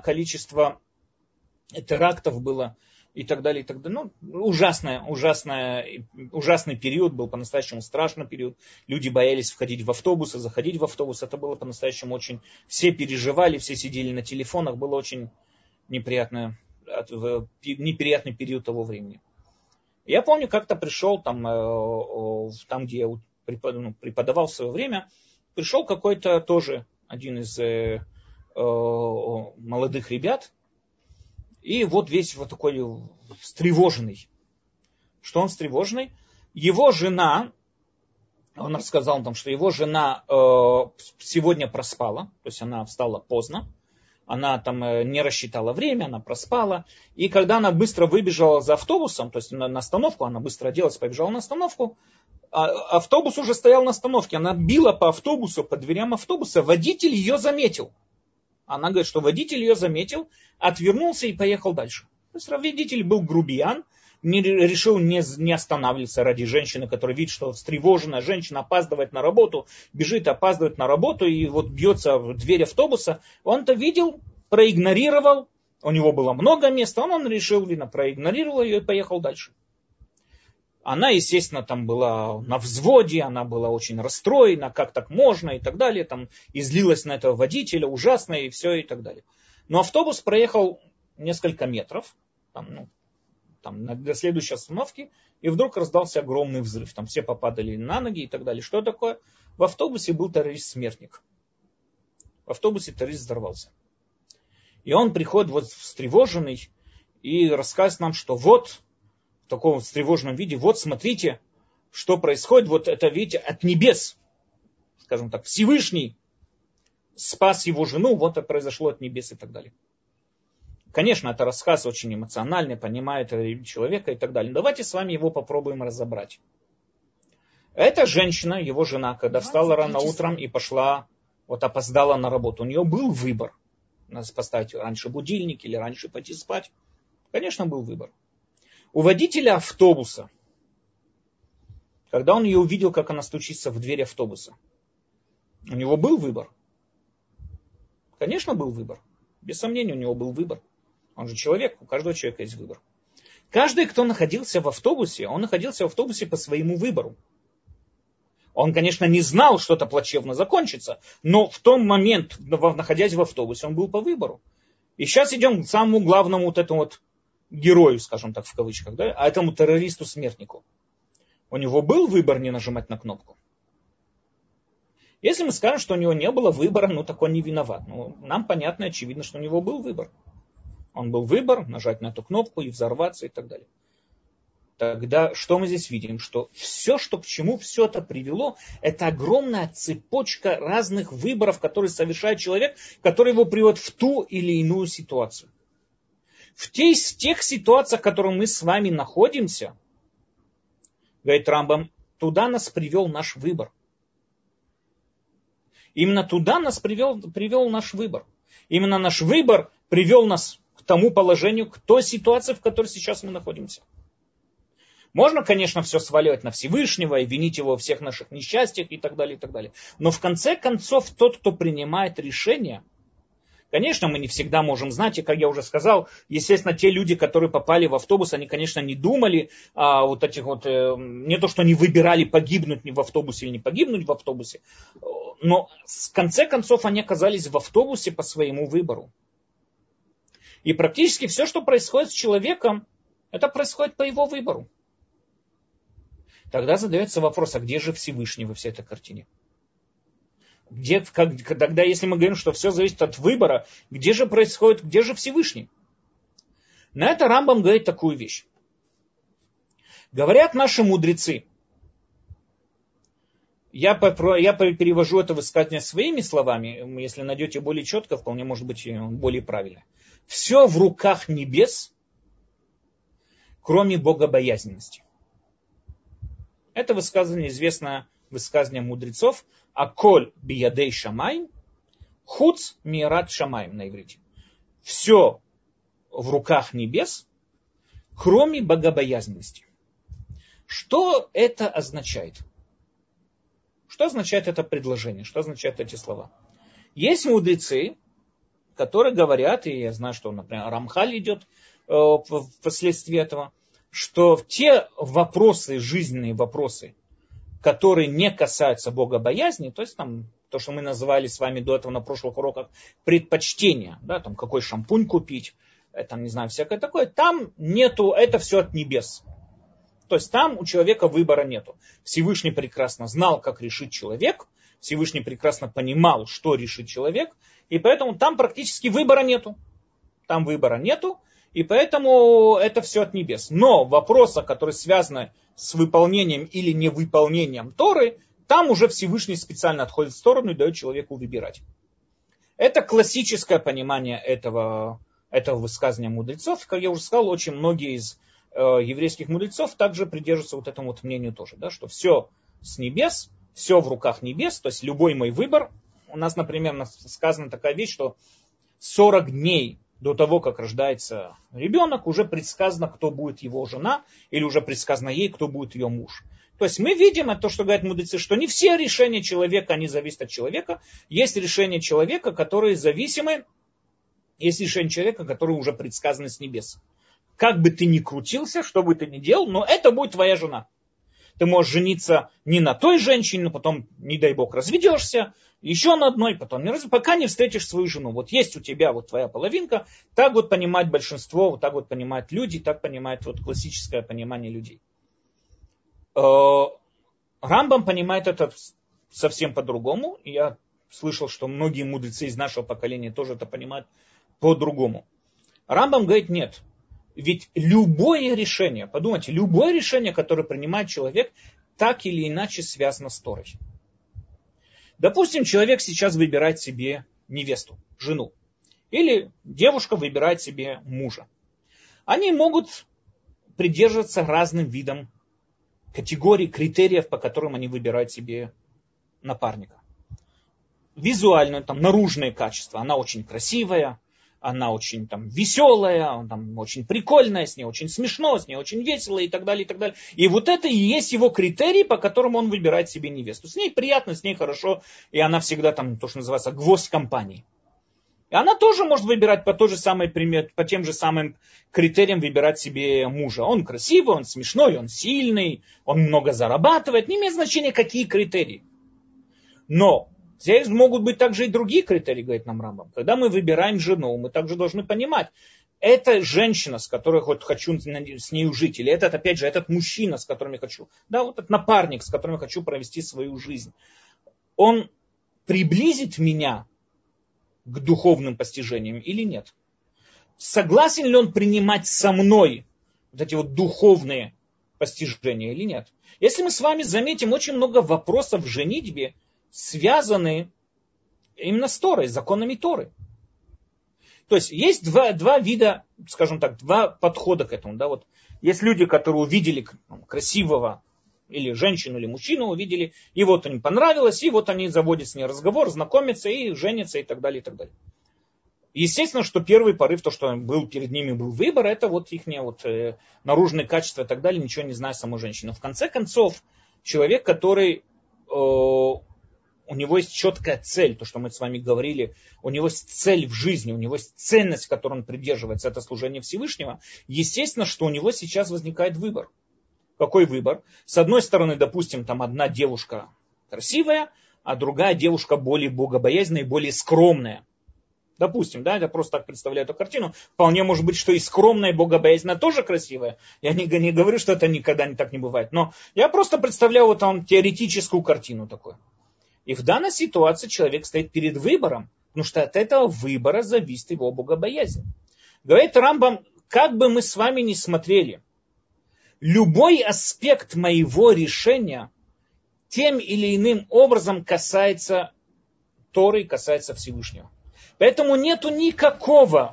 Speaker 1: терактов было. И так далее, и так далее. Ну, ужасный период был, по-настоящему страшный период. Люди боялись входить в автобусы, заходить в автобус. Это было по-настоящему очень... Все переживали, все сидели на телефонах. Был очень неприятный период того времени. Я помню, как-то пришел там где я преподавал в свое время, пришел какой-то тоже один из молодых ребят. И вот весь вот такой встревоженный. Что он встревоженный? Его жена, он рассказал там, что его жена сегодня проспала, то есть она встала поздно, она там не рассчитала время, она проспала. И когда она быстро выбежала за автобусом, то есть на остановку, она быстро оделась, побежала на остановку, автобус уже стоял на остановке, она била по автобусу, по дверям автобуса, водитель ее заметил. Она говорит, что водитель ее заметил, отвернулся и поехал дальше. То есть водитель был грубиян, решил не останавливаться ради женщины, которая видит, что встревоженная женщина опаздывает на работу, опаздывает на работу и вот бьется в дверь автобуса. Он-то видел, проигнорировал, у него было много места, он решил, проигнорировал ее и поехал дальше. Она, естественно, там была на взводе, она была очень расстроена, как так можно и так далее, там излилась на этого водителя, ужасно и все и так далее. Но автобус проехал несколько метров, там, там, до следующей остановки, и вдруг раздался огромный взрыв. Там все попадали на ноги и так далее. Что такое? В автобусе был террорист-смертник. В автобусе террорист взорвался. И он приходит вот встревоженный и рассказывает нам, что вот в таком встревоженном виде, вот смотрите, что происходит. Вот это, видите, от небес, скажем так, Всевышний спас его жену, вот это произошло от небес и так далее. Конечно, это рассказ очень эмоциональный, понимает человека и так далее. Давайте с вами его попробуем разобрать. Эта женщина, его жена, когда встала рано утром и пошла, вот опоздала на работу, у нее был выбор. Надо поставить раньше будильник или раньше пойти спать. Конечно, был выбор. У водителя автобуса, когда он ее увидел, как она стучится в дверь автобуса, у него был выбор. Конечно, был выбор. Без сомнения, у него был выбор. Он же человек, у каждого человека есть выбор. Каждый, кто находился в автобусе, он находился в автобусе по своему выбору. Он, конечно, не знал, что это плачевно закончится, но в тот момент, находясь в автобусе, он был по выбору. И сейчас идем к самому главному вот этому вот герою, скажем так, в кавычках, да, а этому террористу-смертнику. У него был выбор не нажимать на кнопку. Если мы скажем, что у него не было выбора, ну так он не виноват. Ну, нам понятно и очевидно, что у него был выбор. Он был выбор, нажать на эту кнопку и взорваться и так далее. Тогда что мы здесь видим? Что все, что к чему все это привело, это огромная цепочка разных выборов, которые совершает человек, который его приводит в ту или иную ситуацию. В тех ситуациях, в которых мы с вами находимся, говорит Рамбам, туда нас привел наш выбор. Именно туда нас привел наш выбор. Именно наш выбор привел нас к тому положению, к той ситуации, в которой сейчас мы находимся. Можно, конечно, все сваливать на Всевышнего и винить его во всех наших несчастьях и так далее, и так далее. Но в конце концов, тот, кто принимает решение, конечно, мы не всегда можем знать, и, как я уже сказал, естественно, те люди, которые попали в автобус, они, конечно, не думали, вот этих вот, не то, что они выбирали погибнуть в автобусе или не погибнуть в автобусе, но в конце концов они оказались в автобусе по своему выбору. И практически все, что происходит с человеком, это происходит по его выбору. Тогда задается вопрос, а где же Всевышний во всей этой картине? Тогда, если мы говорим, что все зависит от выбора, где же Всевышний? На это Рамбам говорит такую вещь. Говорят наши мудрецы, я перевожу это высказывание своими словами, если найдете более четко, вполне может быть более правильно. Все в руках небес, кроме богобоязненности. Это высказывание, известное высказывание мудрецов, «Аколь биядей шамайм, хуц мират шамайм» на иврите. Все в руках небес, кроме богобоязненности. Что это означает? Что означает это предложение? Что означают эти слова? Есть мудрецы, которые говорят, и я знаю, что, например, Рамхаль идет впоследствии этого, что те вопросы, жизненные вопросы, которые не касаются богобоязни, то есть там, то, что мы называли с вами до этого на прошлых уроках предпочтения, да, там какой шампунь купить, там, не знаю, всякое такое, там нету, это все от небес. То есть там у человека выбора нету. Всевышний прекрасно знал, как решить человек, Всевышний прекрасно понимал, что решит человек, и поэтому там практически выбора нету. Там выбора нету, и поэтому это все от небес. Но вопросы, которые связаны с выполнением или невыполнением Торы, там уже Всевышний специально отходит в сторону и дает человеку выбирать. Это классическое понимание этого высказывания мудрецов. Как я уже сказал, очень многие из еврейских мудрецов также придерживаются вот этому вот мнению тоже, да, что все с небес, все в руках небес, то есть любой мой выбор. У нас, например, сказана такая вещь, что 40 дней до того, как рождается ребенок, уже предсказано, кто будет его жена, или уже предсказано ей, кто будет ее муж. То есть мы видим, это то, что говорят мудрецы, что не все решения человека, они зависят от человека. Есть решения человека, которые зависимы, есть решения человека, которые уже предсказаны с небес. Как бы ты ни крутился, что бы ты ни делал, но это будет твоя жена. Ты можешь жениться не на той женщине, но потом, не дай бог, разведешься, еще на одной, потом пока не встретишь свою жену. Вот есть у тебя вот твоя половинка, так вот понимает большинство, вот так вот понимают люди, так понимает вот классическое понимание людей. Рамбам понимает это совсем по-другому. Я слышал, что многие мудрецы из нашего поколения тоже это понимают по-другому. Рамбам говорит, нет. Ведь любое решение, подумайте, любое решение, которое принимает человек, так или иначе связано с Торой. Допустим, человек сейчас выбирает себе невесту, жену. Или девушка выбирает себе мужа. Они могут придерживаться разным видам категорий, критериев, по которым они выбирают себе напарника. Визуально, там, наружные качества. Она очень красивая, она очень там, веселая, там, очень прикольная, с ней очень смешно, с ней очень весело и так далее, и так далее. И вот это и есть его критерий, по которым он выбирает себе невесту. С ней приятно, с ней хорошо, и она всегда там, то, что называется, гвоздь компании. И она тоже может выбирать по тем же самым критериям выбирать себе мужа. Он красивый, он смешной, он сильный, он много зарабатывает. Не имеет значения, какие критерии. Но здесь могут быть также и другие критерии, говорит нам Рамбам. Когда мы выбираем жену, мы также должны понимать, это женщина, с которой вот хочу с ней жить, или этот, опять же, этот мужчина, с которым я хочу, да, вот этот напарник, с которым я хочу провести свою жизнь, он приблизит меня к духовным постижениям или нет? Согласен ли он принимать со мной вот эти вот духовные постижения или нет? Если мы с вами заметим, очень много вопросов в женитьбе связаны именно с Торой, с законами Торы. То есть есть два вида, скажем так, два подхода к этому. Да? Вот есть люди, которые увидели красивого или женщину, или мужчину увидели, и вот им понравилось, и вот они заводят с ней разговор, знакомятся и женятся и так далее, и так далее. Естественно, что первый порыв, то, что был перед ними был выбор, это вот их наружные качества и так далее, ничего не зная самой женщины. Но в конце концов, человек, который у него есть четкая цель, то, что мы с вами говорили, у него есть цель в жизни, у него есть ценность, которой он придерживается, это служение Всевышнего, естественно, что у него сейчас возникает выбор. Какой выбор? С одной стороны, допустим, там одна девушка красивая, а другая девушка более богобоязненная и более скромная. Допустим, да, я просто так представляю эту картину. Вполне может быть, что и скромная, и богобоязненная тоже красивая. Я не говорю, что это никогда не так не бывает. Но я просто представляю вот там теоретическую картину такую. И в данной ситуации человек стоит перед выбором, потому что от этого выбора зависит его богобоязнь. Говорит Рамбам, как бы мы с вами ни смотрели, любой аспект моего решения тем или иным образом касается Торы, касается Всевышнего. Поэтому нету никакого,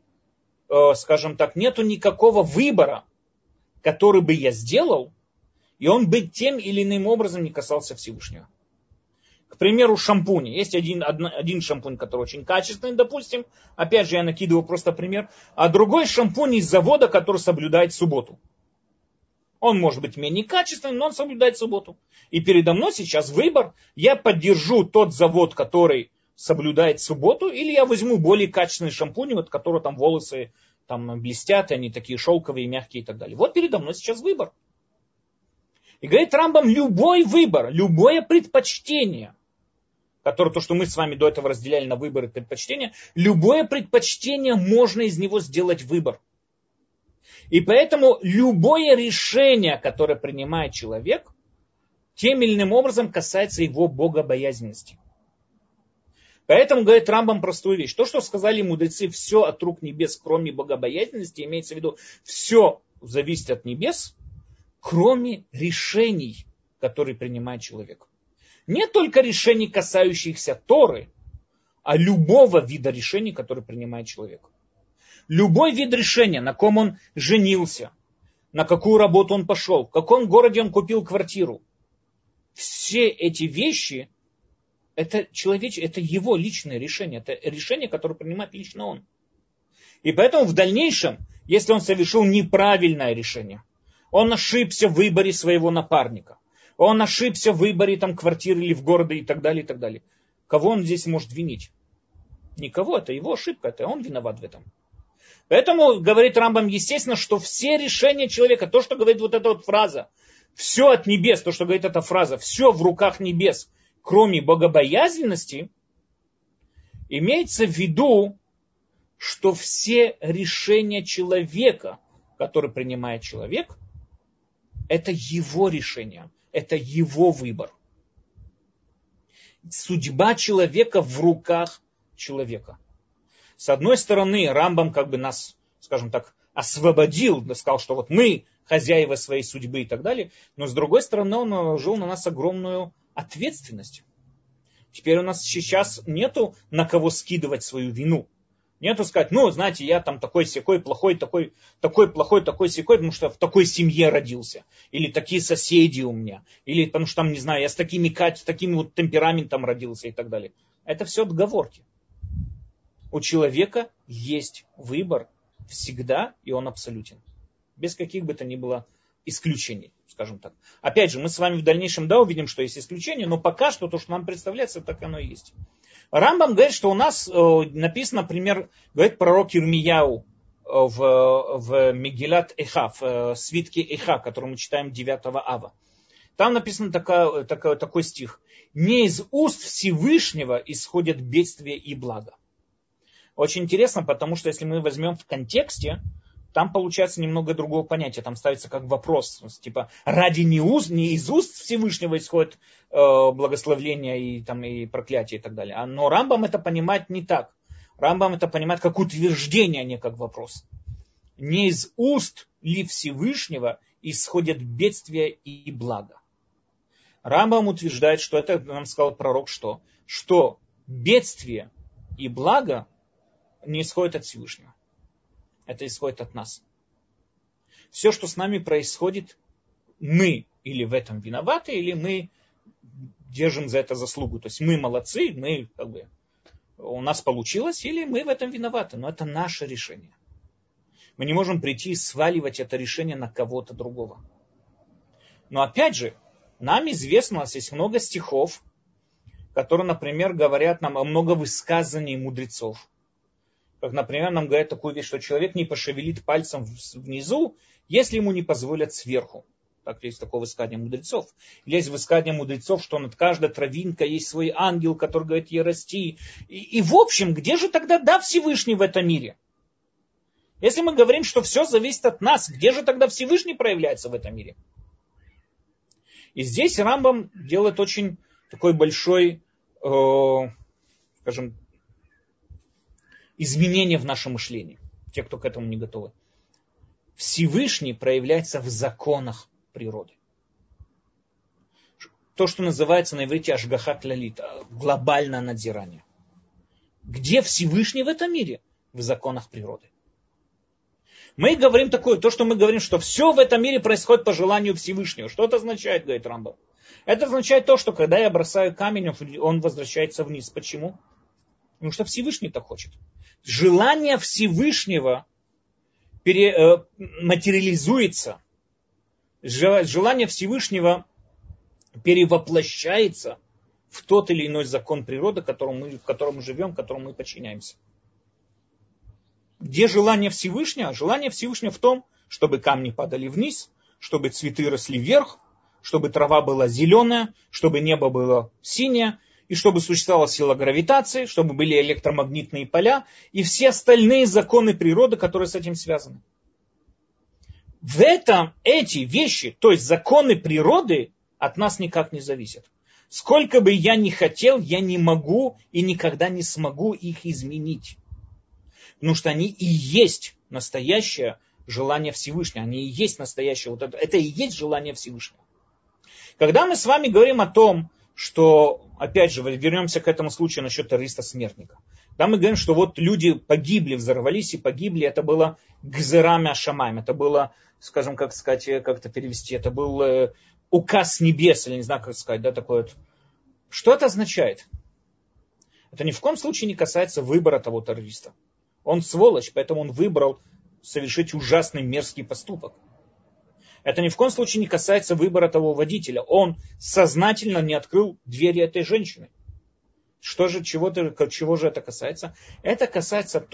Speaker 1: скажем так, нету никакого выбора, который бы я сделал, и он бы тем или иным образом не касался Всевышнего. К примеру, шампуни. Есть один шампунь, который очень качественный, допустим. Опять же, я накидываю просто пример. А другой шампунь из завода, который соблюдает субботу. Он может быть менее качественный, но он соблюдает субботу. И передо мной сейчас выбор. Я поддержу тот завод, который соблюдает субботу, или я возьму более качественный шампунь, от которого там волосы там, блестят, они такие шелковые, мягкие и так далее. Вот передо мной сейчас выбор. И говорит Рамбам, любой выбор, любое предпочтение, которое то, что мы с вами до этого разделяли на выбор и предпочтения, любое предпочтение можно из него сделать выбор. И поэтому любое решение, которое принимает человек, тем или иным образом касается его богобоязненности. Поэтому говорит Рамбам простую вещь. То, что сказали мудрецы, все от рук небес, кроме богобоязненности, имеется в виду, все зависит от небес, кроме решений, которые принимает человек. Не только решений, касающихся Торы, а любого вида решений, которые принимает человек. Любой вид решения, на ком он женился, на какую работу он пошел, в каком городе он купил квартиру. Все эти вещи, это его личное решение, это решение, которое принимает лично он. И поэтому в дальнейшем, если он совершил неправильное решение, он ошибся в выборе своего напарника, он ошибся в выборе там, квартиры или в городе и так далее, и так далее. Кого он здесь может винить? Никого, это его ошибка, это он виноват в этом. Поэтому, говорит Рамбам, естественно, что все решения человека, то, что говорит вот эта вот фраза, все от небес, то, что говорит эта фраза, все в руках небес, кроме богобоязненности, имеется в виду, что все решения человека, которые принимает человек, это его решение, это его выбор. Судьба человека в руках человека. С одной стороны, Рамбам как бы нас, скажем так, освободил, сказал, что вот мы хозяева своей судьбы и так далее, но с другой стороны, он наложил на нас огромную ответственность. Теперь у нас сейчас нету на кого скидывать свою вину. Нету сказать, ну, знаете, я там такой-сякой, плохой, такой плохой, такой-сякой, потому что в такой семье родился. Или такие соседи у меня. Или потому что, там, не знаю, я с таким вот темпераментом родился и так далее. Это все отговорки. У человека есть выбор всегда, и он абсолютен. Без каких бы то ни было исключений, скажем так. Опять же, мы с вами в дальнейшем, да, увидим, что есть исключения, но пока что то, что нам представляется, так оно и есть. Рамбам говорит, что у нас написано, например, говорит пророк Ирмияу в Мегилат Эха, в свитке Эха, который мы читаем 9 ава. Там написан такой стих. «Не из уст Всевышнего исходят бедствия и благо». Очень интересно, потому что если мы возьмем в контексте, там получается немного другого понятия. Там ставится как вопрос. Типа, ради не из уст Всевышнего исходит благословление и проклятие и так далее. Но Рамбам это понимает не так. Рамбам это понимает как утверждение, а не как вопрос. Не из уст ли Всевышнего исходят бедствия и благо. Рамбам утверждает, что это нам сказал пророк, что бедствие и благо не исходит от Всевышнего. Это исходит от нас. Все, что с нами происходит, мы или в этом виноваты, или мы держим за это заслугу. То есть мы молодцы, мы у нас получилось, или мы в этом виноваты. Но это наше решение. Мы не можем прийти и сваливать это решение на кого-то другого. Но опять же, нам известно, у нас есть много стихов, которые, например, говорят нам о много высказаний мудрецов. Как, например, нам говорят такую вещь, что человек не пошевелит пальцем внизу, если ему не позволят сверху. Так есть такое высказание мудрецов. Есть высказание мудрецов, что над каждой травинкой есть свой ангел, который говорит ей расти. И в общем, где же тогда Всевышний в этом мире? Если мы говорим, что все зависит от нас, где же тогда Всевышний проявляется в этом мире? И здесь Рамбам делает очень такой большой, скажем, изменение в нашем мышлении. Те, кто к этому не готовы. Всевышний проявляется в законах природы. То, что называется на иврите ашгаха клалит, глобальное надзирание. Где Всевышний в этом мире? В законах природы. Мы говорим такое, то, что мы говорим, что все в этом мире происходит по желанию Всевышнего. Что это означает, говорит Рамбам? Это означает то, что когда я бросаю камень, он возвращается вниз. Почему? Потому что Всевышний так хочет. Желание Всевышнего материализуется. Желание Всевышнего перевоплощается в тот или иной закон природы, в котором мы живем, которому мы подчиняемся. Где желание Всевышнего? Желание Всевышнего в том, чтобы камни падали вниз, чтобы цветы росли вверх, чтобы трава была зеленая, чтобы небо было синее, и чтобы существовала сила гравитации, чтобы были электромагнитные поля и все остальные законы природы, которые с этим связаны. В этом эти вещи, то есть законы природы, от нас никак не зависят. Сколько бы я ни хотел, я не могу и никогда не смогу их изменить. Потому что они и есть настоящее желание Всевышнего. Они и есть настоящее. Это и есть желание Всевышнего. Когда мы с вами говорим о том, что, опять же, вернемся к этому случаю насчет террориста-смертника. Когда мы говорим, что вот люди погибли, взорвались и погибли, это было гзерами ашамаем, это было, скажем, как это перевести, это был указ небес, или не знаю, как сказать, да, такое вот. Что это означает? Это ни в коем случае не касается выбора того террориста. Он сволочь, поэтому он выбрал совершить ужасный мерзкий поступок. Это ни в коем случае не касается выбора того водителя. Он сознательно не открыл двери этой женщины. Чего же это касается? Это касается том,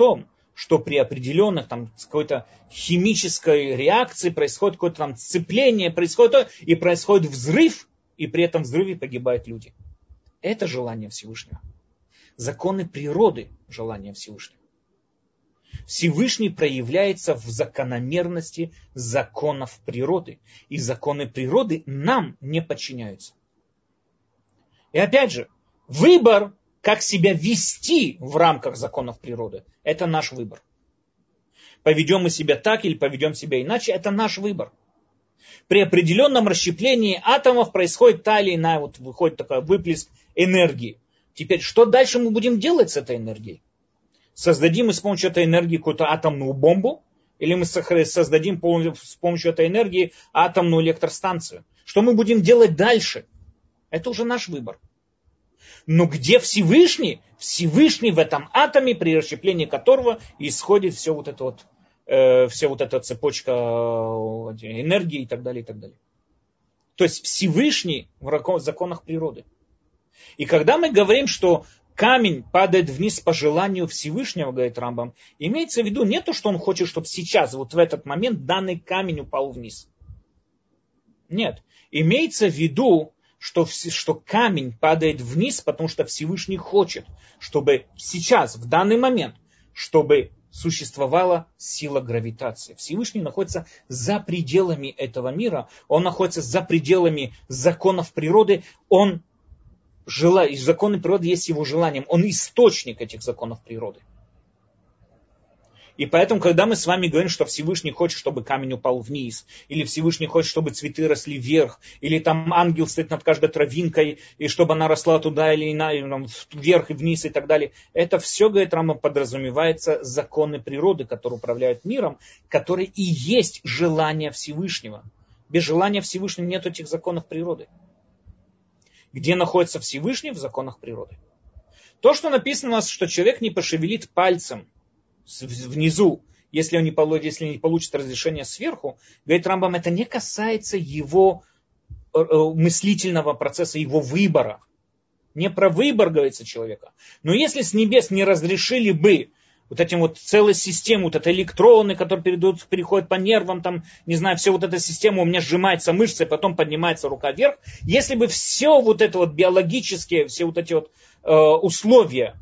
Speaker 1: что при определенных там какой-то химической реакции происходит какое-то там сцепление, и происходит взрыв, и при этом взрыве погибают люди. Это желание Всевышнего. Законы природы – желание Всевышнего. Всевышний проявляется в закономерности законов природы. И законы природы нам не подчиняются. И опять же, выбор, как себя вести в рамках законов природы, это наш выбор. Поведем мы себя так или поведем себя иначе, это наш выбор. При определенном расщеплении атомов происходит та или иная, вот выходит такой выплеск энергии. Теперь, что дальше мы будем делать с этой энергией? Создадим мы с помощью этой энергии какую-то атомную бомбу, или мы создадим с помощью этой энергии атомную электростанцию? Что мы будем делать дальше? Это уже наш выбор. Но где Всевышний? Всевышний в этом атоме, при расщеплении которого исходит вся вот эта цепочка энергии и так далее, и так далее. То есть Всевышний в законах природы. И когда мы говорим, что камень падает вниз по желанию Всевышнего, говорит Рамбам, имеется в виду не то, что он хочет, чтобы сейчас, вот в этот момент, данный камень упал вниз. Нет. Имеется в виду, что камень падает вниз, потому что Всевышний хочет, чтобы сейчас, в данный момент, чтобы существовала сила гравитации. Всевышний находится за пределами этого мира, он находится за пределами законов природы, законы природы есть его желанием, он источник этих законов природы. И поэтому, когда мы с вами говорим, что Всевышний хочет, чтобы камень упал вниз, или Всевышний хочет, чтобы цветы росли вверх, или там ангел стоит над каждой травинкой, и чтобы она росла туда или вверх и вниз и так далее, это все, говорит Рамбам, подразумевается законы природы, которые управляют миром, которые и есть желание Всевышнего. Без желания Всевышнего нет этих законов природы. Где находится Всевышний? В законах природы. То, что написано у нас, что человек не пошевелит пальцем внизу, если не получит разрешение сверху, говорит Рамбам, это не касается его мыслительного процесса, его выбора. Не про выбор, говорится, человека. Но если с небес не разрешили бы вот этим вот целой систему, вот это электроны, которые переходят по нервам, там, не знаю, все вот эта система, у меня сжимается мышца, и потом поднимается рука вверх. Если бы все вот это вот биологические, все вот эти вот условия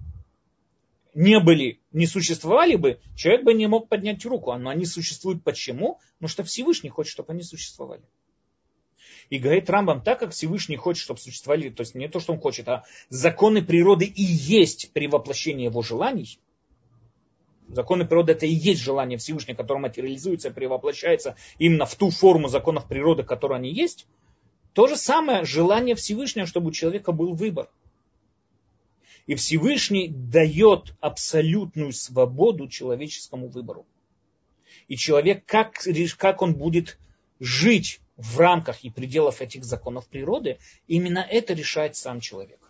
Speaker 1: не существовали бы, человек бы не мог поднять руку. Но они существуют почему? Потому что Всевышний хочет, чтобы они существовали. И говорит Рамбам, так как Всевышний хочет, чтобы существовали, то есть не то, что он хочет, а законы природы и есть при воплощении его желаний. Законы природы это и есть желание Всевышнего, которое материализуется, превоплощается именно в ту форму законов природы, которые они есть. То же самое желание Всевышнего, чтобы у человека был выбор. И Всевышний дает абсолютную свободу человеческому выбору. И человек, как он будет жить в рамках и пределах этих законов природы, именно это решает сам человек.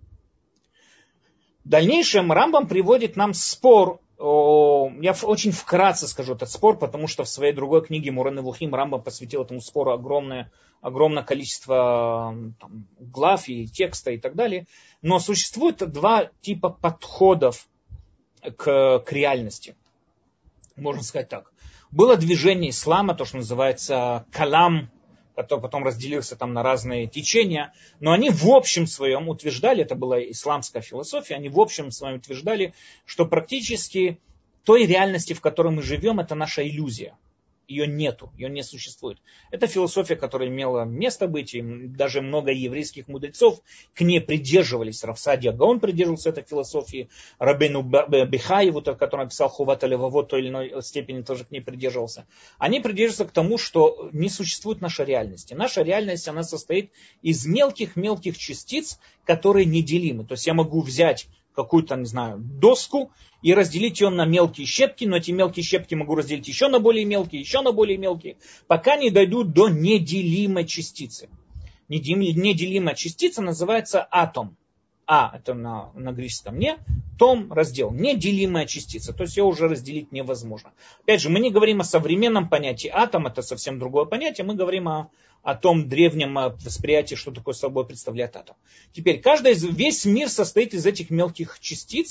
Speaker 1: В дальнейшем Рамбам приводит нам спор. Я очень вкратце скажу этот спор, потому что в своей другой книге Муре Невухим Рамбам посвятил этому спору огромное количество глав и текста и так далее. Но существует два типа подходов к реальности. Можно сказать так. Было движение ислама, то, что называется калам, который потом разделился там на разные течения, но они в общем своем утверждали, это была исламская философия, они в общем своем утверждали, что практически той реальности, в которой мы живем, это наша иллюзия. Ее нету, ее не существует. Это философия, которая имела место быть, и даже много еврейских мудрецов к ней придерживались. Рав Садия Гаон придерживался этой философии, Рабейну Бехай, который написал Хуват аль-Левавот, в той или иной степени тоже к ней придерживался. Они придерживаются к тому, что не существует наша реальность. И наша реальность, она состоит из мелких частиц, которые неделимы. То есть я могу взять какую-то, не знаю, доску и разделить ее на мелкие щепки, но эти мелкие щепки могу разделить еще на более мелкие, пока не дойдут до неделимой частицы. Неделимая частица называется атом. Это на греческом не, том раздел, неделимая частица, то есть ее уже разделить невозможно. Опять же, мы не говорим о современном понятии атом, это совсем другое понятие, мы говорим о том древнем восприятии, что такое собой представляет атом. Теперь, весь мир состоит из этих мелких частиц,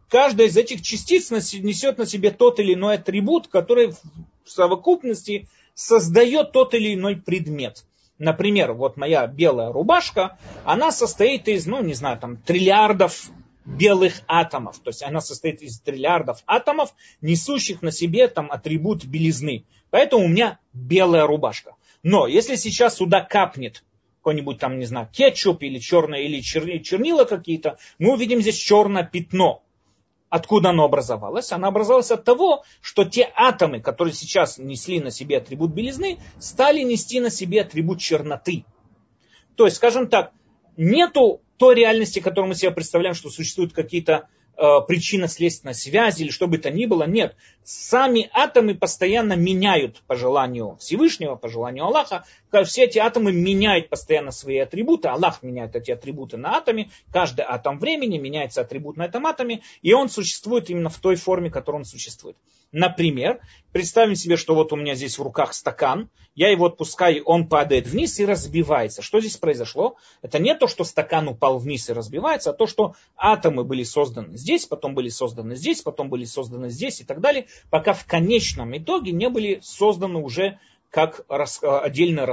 Speaker 1: каждая из этих частиц несет на себе тот или иной атрибут, который в совокупности создает тот или иной предмет. Например, вот моя белая рубашка, она состоит из, триллиардов белых атомов. То есть она состоит из триллиардов атомов, несущих на себе атрибут белизны. Поэтому у меня белая рубашка. Но если сейчас сюда капнет какой-нибудь кетчуп или черное, или чернила какие-то, мы увидим здесь черное пятно. Откуда оно образовалось? Оно образовалось от того, что те атомы, которые сейчас несли на себе атрибут белизны, стали нести на себе атрибут черноты. То есть, скажем так, нету той реальности, которую мы себе представляем, что существуют какие-то причинно-следственной связи или что бы то ни было. Нет. Сами атомы постоянно меняют по желанию Всевышнего, по желанию Аллаха. Все эти атомы меняют постоянно свои атрибуты. Аллах меняет эти атрибуты на атоме. Каждый атом времени меняется атрибут на этом атоме. И он существует именно в той форме, в которой он существует. Например, представим себе, что вот у меня здесь в руках стакан. Я его отпускаю, он падает вниз и разбивается. Что здесь произошло? Это не то, что стакан упал вниз и разбивается, а то, что атомы были созданы здесь, потом были созданы здесь, потом были созданы здесь и так далее, пока в конечном итоге не были созданы уже как отдельные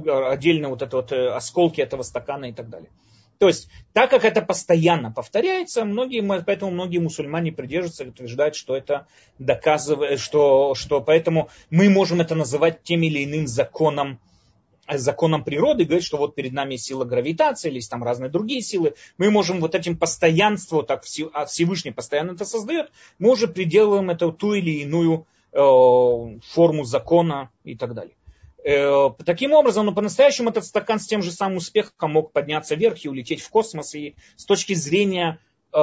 Speaker 1: осколки этого стакана и так далее. То есть, так как это постоянно повторяется, поэтому многие мусульмане придерживаются и утверждают, что это доказывает, что поэтому мы можем это называть тем или иным законом природы, говорить, что вот перед нами есть сила гравитации, или есть там разные другие силы, мы можем вот этим постоянством, так Всевышний постоянно это создает, мы уже приделываем это ту или иную форму закона и так далее. Таким образом, по-настоящему этот стакан с тем же самым успехом мог подняться вверх и улететь в космос, и с точки зрения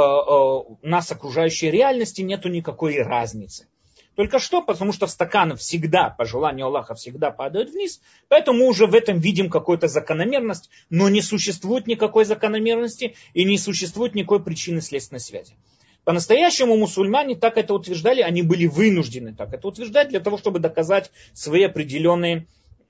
Speaker 1: нас окружающей реальности нету никакой разницы. Только что, потому что стаканы всегда, по желанию Аллаха, всегда падают вниз, поэтому мы уже в этом видим какую-то закономерность, но не существует никакой закономерности и не существует никакой причины следственной связи. По-настоящему мусульмане так это утверждали, они были вынуждены так это утверждать для того, чтобы доказать свои определенные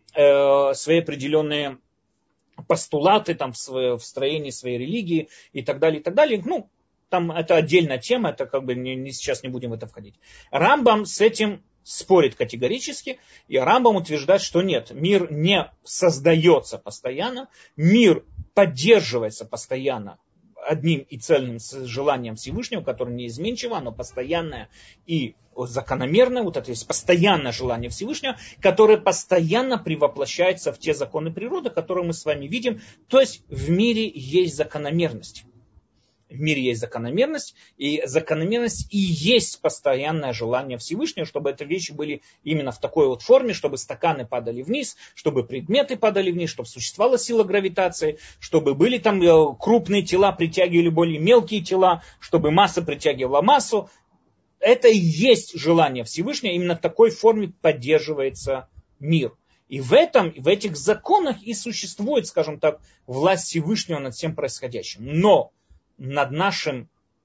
Speaker 1: постулаты в строении своей религии и так далее, и так далее. Там это отдельная тема, это сейчас не будем в это входить. Рамбам с этим спорит категорически, и Рамбам утверждает, что нет, мир не создается постоянно, мир поддерживается постоянно одним и цельным желанием Всевышнего, которое неизменчиво, оно постоянное и закономерное, вот это есть постоянное желание Всевышнего, которое постоянно превоплощается в те законы природы, которые мы с вами видим. То есть в мире есть закономерность. В мире есть закономерность, и закономерность и есть постоянное желание Всевышнего, чтобы эти вещи были именно в такой вот форме, чтобы стаканы падали вниз, чтобы предметы падали вниз, чтобы существовала сила гравитации, чтобы были там крупные тела, притягивали более мелкие тела, чтобы масса притягивала массу. Это и есть желание Всевышнего, именно в такой форме поддерживается мир. И в этих законах и существует, скажем так, власть Всевышнего над всем происходящим. Но над нашим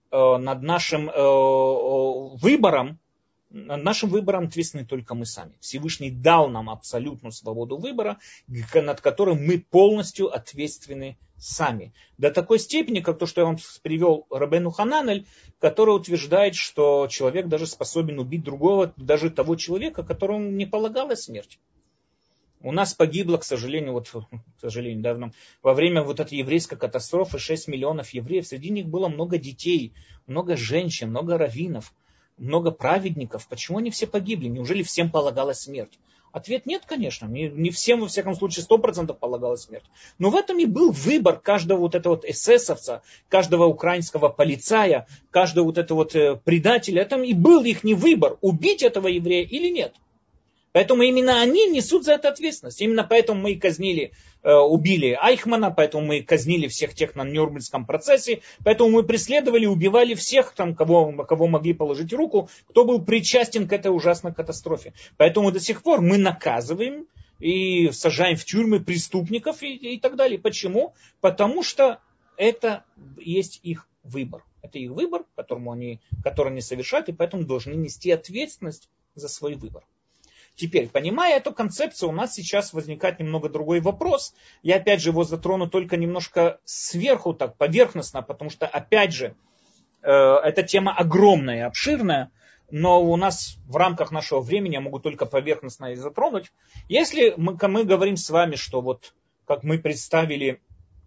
Speaker 1: выбором ответственны только мы сами. Всевышний дал нам абсолютную свободу выбора, над которой мы полностью ответственны сами. До такой степени, как то, что я вам привел Рабейну Хананель, который утверждает, что человек даже способен убить другого, даже того человека, которому не полагалась смерть. У нас погибло, к сожалению, давно, во время вот этой еврейской катастрофы 6 миллионов евреев. Среди них было много детей, много женщин, много раввинов, много праведников. Почему они все погибли? Неужели всем полагалась смерть? Ответ нет, конечно. Не всем, во всяком случае, 100% полагалась смерть. Но в этом и был выбор каждого вот этого эсэсовца, каждого украинского полицая, каждого вот этого предателя. Это и был их выбор, убить этого еврея или нет. Поэтому именно они несут за это ответственность. Именно поэтому мы и убили Айхмана, поэтому мы казнили всех тех на Нюрнбергском процессе, поэтому мы преследовали, убивали всех, кого могли положить руку, кто был причастен к этой ужасной катастрофе. Поэтому до сих пор мы наказываем и сажаем в тюрьмы преступников и так далее. Почему? Потому что это есть их выбор. Это их выбор, который они совершают, и поэтому должны нести ответственность за свой выбор. Теперь, понимая эту концепцию, у нас сейчас возникает немного другой вопрос. Я опять же его затрону только немножко сверху, так поверхностно, потому что опять же эта тема огромная, обширная, но у нас в рамках нашего времени я могу только поверхностно ее затронуть. Если мы говорим с вами, что вот как мы представили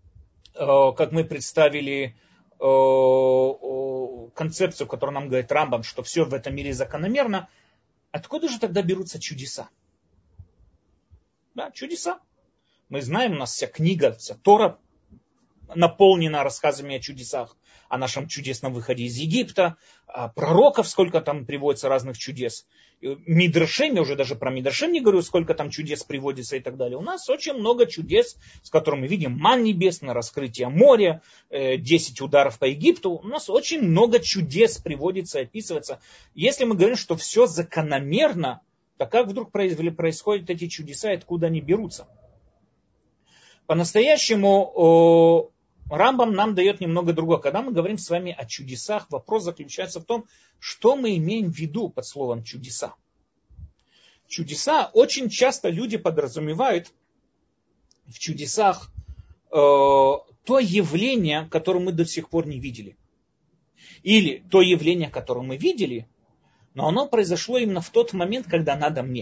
Speaker 1: концепцию, которую нам говорит Рамбам, что все в этом мире закономерно, откуда же тогда берутся чудеса? Да, чудеса. Мы знаем, у нас вся книга, вся Тора наполнена рассказами о чудесах, о нашем чудесном выходе из Египта, о пророков, сколько там приводится разных чудес. Мидрашем, я уже даже про Мидрашем не говорю, сколько там чудес приводится и так далее. У нас очень много чудес, с которыми мы видим ман небесный, раскрытие моря, 10 ударов по Египту. У нас очень много чудес приводится, описывается. Если мы говорим, что все закономерно, то как вдруг происходят эти чудеса и откуда они берутся? По-настоящему Рамбам нам дает немного другое. Когда мы говорим с вами о чудесах, вопрос заключается в том, что мы имеем в виду под словом чудеса. Чудеса очень часто люди подразумевают в чудесах то явление, которое мы до сих пор не видели. Или то явление, которое мы видели, но оно произошло именно в тот момент, когда надо мне.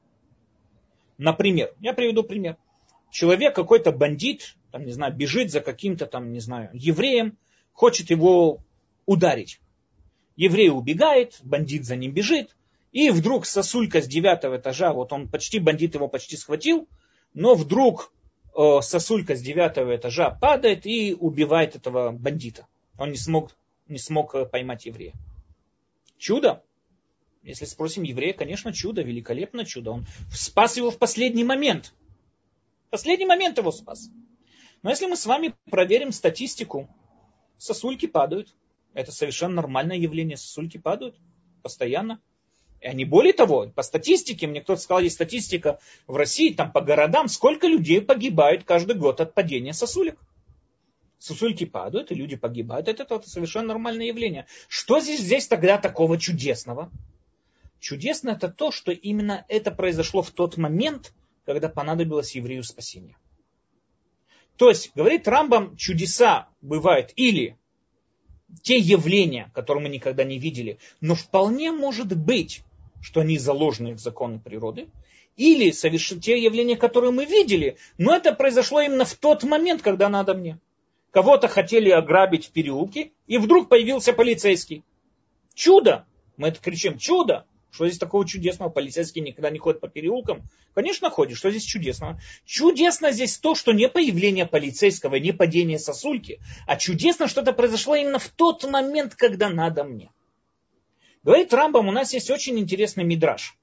Speaker 1: Например, я приведу пример. Человек, какой-то бандит, там, не знаю, бежит за каким-то там, не знаю, евреем, хочет его ударить. Еврей убегает, бандит за ним бежит, и вдруг сосулька с 9 этажа, вот он бандит его почти схватил, но вдруг сосулька с 9 этажа падает и убивает этого бандита. Он не смог поймать еврея. Чудо? Если спросим еврея, конечно, чудо, великолепное чудо. Он спас его в последний момент. В последний момент его спас. Но если мы с вами проверим статистику, сосульки падают. Это совершенно нормальное явление. Сосульки падают постоянно. И они, более того, по статистике, мне кто-то сказал, есть статистика в России, там по городам, сколько людей погибает каждый год от падения сосулек. Сосульки падают, и люди погибают. Это совершенно нормальное явление. Что здесь тогда такого чудесного? Чудесно это то, что именно это произошло в тот момент, когда понадобилось еврею спасение. То есть, говорит Рамбам, чудеса бывают или те явления, которые мы никогда не видели, но вполне может быть, что они заложены в законы природы, или те явления, которые мы видели, но это произошло именно в тот момент, когда надо мне. Кого-то хотели ограбить в переулке, и вдруг появился полицейский. Чудо! Мы это кричим, чудо! Что здесь такого чудесного? Полицейские никогда не ходят по переулкам. Конечно, ходят. Что здесь чудесного? Чудесно здесь то, что не появление полицейского, не падение сосульки, а чудесно, что это произошло именно в тот момент, когда надо мне. Говорит Рамбам, у нас есть очень интересный мидраш.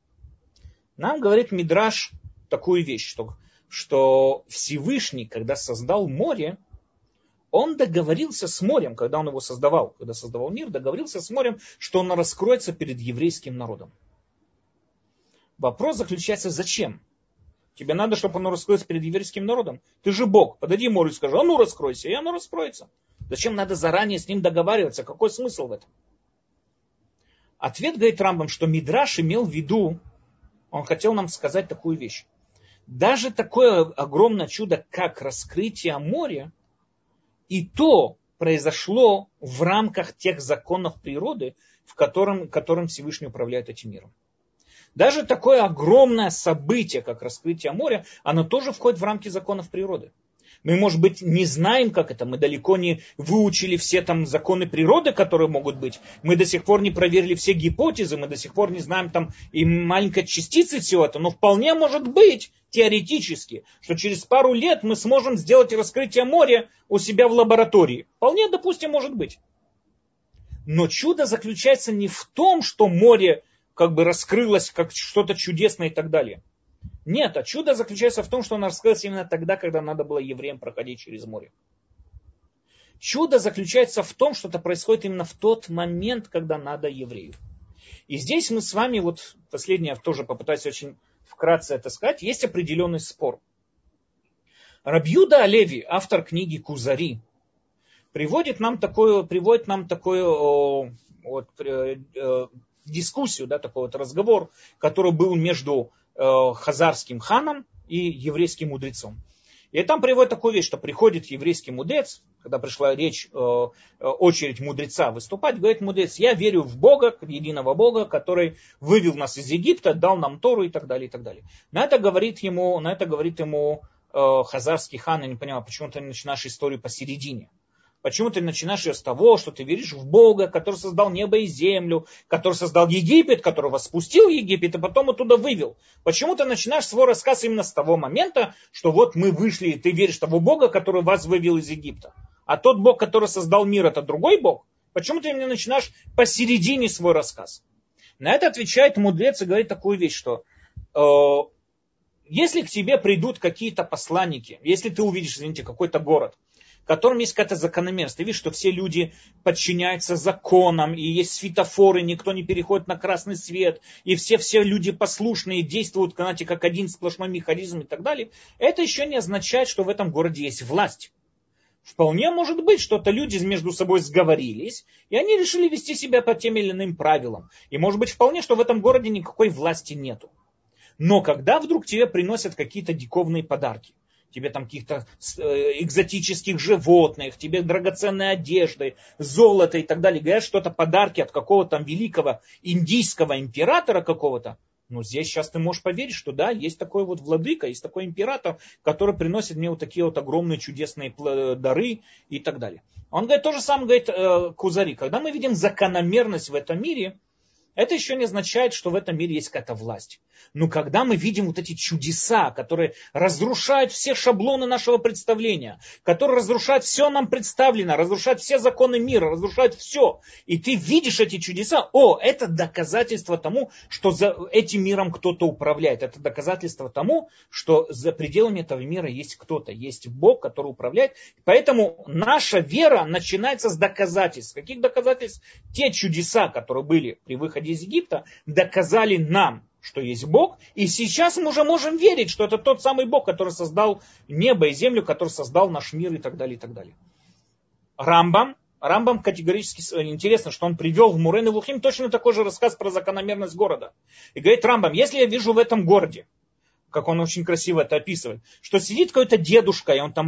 Speaker 1: Нам говорит мидраш такую вещь, что Всевышний, когда создал море, он договорился с морем, когда он его создавал, когда создавал мир, договорился с морем, что он раскроется перед еврейским народом. Вопрос заключается, зачем? Тебе надо, чтобы оно раскрылось перед еврейским народом? Ты же Бог, подойди морю и скажи, а ну раскройся, и оно раскроется. Зачем надо заранее с ним договариваться? Какой смысл в этом? Ответ, говорит Рамбам, что Мидраш имел в виду, он хотел нам сказать такую вещь. Даже такое огромное чудо, как раскрытие моря, и то произошло в рамках тех законов природы, которым Всевышний управляет этим миром. Даже такое огромное событие, как раскрытие моря, оно тоже входит в рамки законов природы. Мы, может быть, не знаем, как это, мы далеко не выучили все там законы природы, которые могут быть. Мы до сих пор не проверили все гипотезы, мы до сих пор не знаем там и маленькой частицы всего этого. Но вполне может быть, теоретически, что через пару лет мы сможем сделать раскрытие моря у себя в лаборатории. Вполне, допустим, может быть. Но чудо заключается не в том, что море как бы раскрылось как что-то чудесное и так далее. Нет, а чудо заключается в том, что оно раскрылось именно тогда, когда надо было евреям проходить через море. Чудо заключается в том, что это происходит именно в тот момент, когда надо еврею. И здесь мы с вами, вот последнее, я тоже попытаюсь очень вкратце это сказать, есть определенный спор. Рабби Юда Алеви, автор книги Кузари, приводит нам такую дискуссию, такой вот разговор, который был между хазарским ханом и еврейским мудрецом. И там приводит такую вещь, что приходит еврейский мудрец, когда пришла очередь мудреца выступать, говорит мудрец: я верю в Бога, единого Бога, который вывел нас из Египта, дал нам Тору и так далее, и так далее. На это говорит ему хазарский хан: я не понимаю, почему ты начинаешь историю посередине. Почему ты начинаешь ее с того, что ты веришь в Бога, который создал небо и землю, который создал Египет, который вас спустил в Египет и потом оттуда вывел? Почему ты начинаешь свой рассказ именно с того момента, что вот мы вышли, и ты веришь в того Бога, который вас вывел из Египта? А тот Бог, который создал мир, это другой Бог? Почему ты именно начинаешь посередине свой рассказ? На это отвечает мудрец и говорит такую вещь, что если к тебе придут какие-то посланники, если ты увидишь, извините, какой-то город, в котором есть какая-то закономерность. Ты видишь, что все люди подчиняются законам, и есть светофоры, никто не переходит на красный свет, и все люди послушные, действуют, знаете, как один сплошной механизм и так далее. Это еще не означает, что в этом городе есть власть. Вполне может быть, что-то люди между собой сговорились, и они решили вести себя по тем или иным правилам. И может быть вполне, что в этом городе никакой власти нету. Но когда вдруг тебе приносят какие-то диковинные подарки, тебе там каких-то экзотических животных, тебе драгоценные одежды, золото и так далее. Говорят, что это подарки от какого-то там великого индийского императора какого-то. Ну, здесь сейчас ты можешь поверить, что да, есть такой вот владыка, есть такой император, который приносит мне вот такие вот огромные чудесные дары и так далее. Он говорит, то же самое говорит Кузари. Когда мы видим закономерность в этом мире, это еще не означает, что в этом мире есть какая-то власть. Но когда мы видим вот эти чудеса, которые разрушают все шаблоны нашего представления, которые разрушают все нам представлено, разрушают все законы мира, разрушают все, и ты видишь эти чудеса, это доказательство тому, что за этим миром кто-то управляет. Это доказательство тому, что за пределами этого мира есть кто-то, есть Бог, который управляет. Поэтому наша вера начинается с доказательств. Каких доказательств? Те чудеса, которые были при выходе из Египта, доказали нам, что есть Бог, и сейчас мы уже можем верить, что это тот самый Бог, который создал небо и землю, который создал наш мир и так далее, и так далее. Рамбам категорически, интересно, что он привел в Мурен и Вухим точно такой же рассказ про закономерность города. И говорит Рамбам: если я вижу в этом городе, как он очень красиво это описывает, что сидит какой-то дедушка, и он там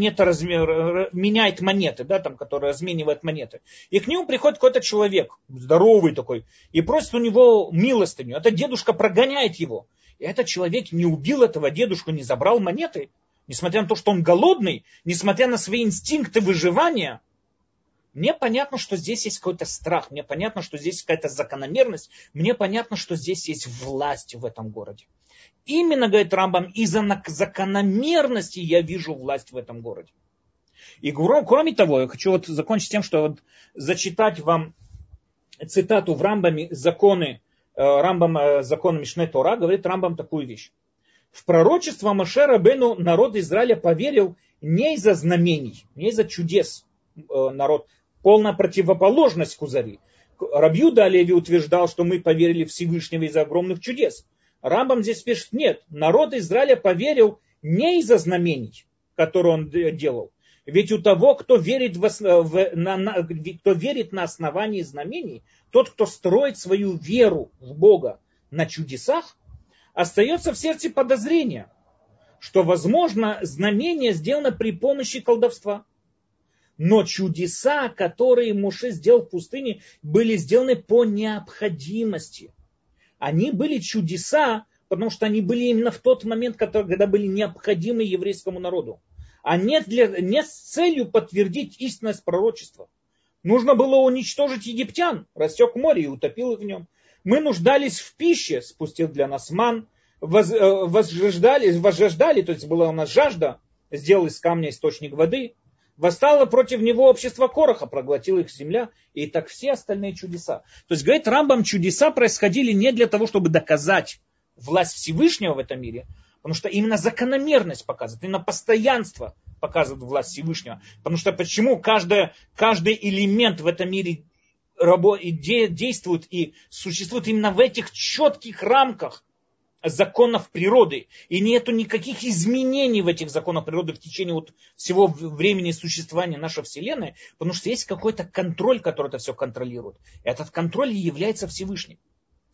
Speaker 1: меняет монеты, да, там, который разменивает монеты. И к нему приходит какой-то человек, здоровый такой, и просит у него милостыню. Этот дедушка прогоняет его. И этот человек не убил этого дедушку, не забрал монеты, несмотря на то, что он голодный, несмотря на свои инстинкты выживания. Мне понятно, что здесь есть какой-то страх, мне понятно, что здесь какая-то закономерность, мне понятно, что здесь есть власть в этом городе. Именно, говорит Рамбам, из-за закономерности я вижу власть в этом городе. И кроме того, я хочу вот закончить тем, что вот зачитать вам цитату в Рамбаме законы Мишне Тора, говорит Рамбам такую вещь. В пророчество Моше Рабейну народ Израиля поверил не из-за знамений, не из-за чудес. Народ, полная противоположность Кузари. Раби Юда а-Леви утверждал, что мы поверили в Всевышнего из-за огромных чудес. Рамбам здесь пишет: нет, народ Израиля поверил не из-за знамений, которые он делал. Ведь у того, кто верит на основании знамений, тот, кто строит свою веру в Бога на чудесах, остается в сердце подозрение, что, возможно, знамение сделано при помощи колдовства. Но чудеса, которые Моше сделал в пустыне, были сделаны по необходимости. Они были чудеса, потому что они были именно в тот момент, когда были необходимы еврейскому народу. А не с целью подтвердить истинность пророчества. Нужно было уничтожить египтян, рассек море и утопил их в нем. Мы нуждались в пище, спустил для нас ман, возжаждали, то есть была у нас жажда, сделал из камня источник воды. Восстало против него общество Кораха, проглотила их земля, и так все остальные чудеса. То есть, говорит Рамбам, чудеса происходили не для того, чтобы доказать власть Всевышнего в этом мире, потому что именно закономерность показывает, именно постоянство показывает власть Всевышнего. Потому что почему каждый элемент в этом мире действует и существует именно в этих четких рамках законов природы. И нету никаких изменений в этих законах природы в течение вот всего времени существования нашей Вселенной, потому что есть какой-то контроль, который это все контролирует. Этот контроль и является Всевышним.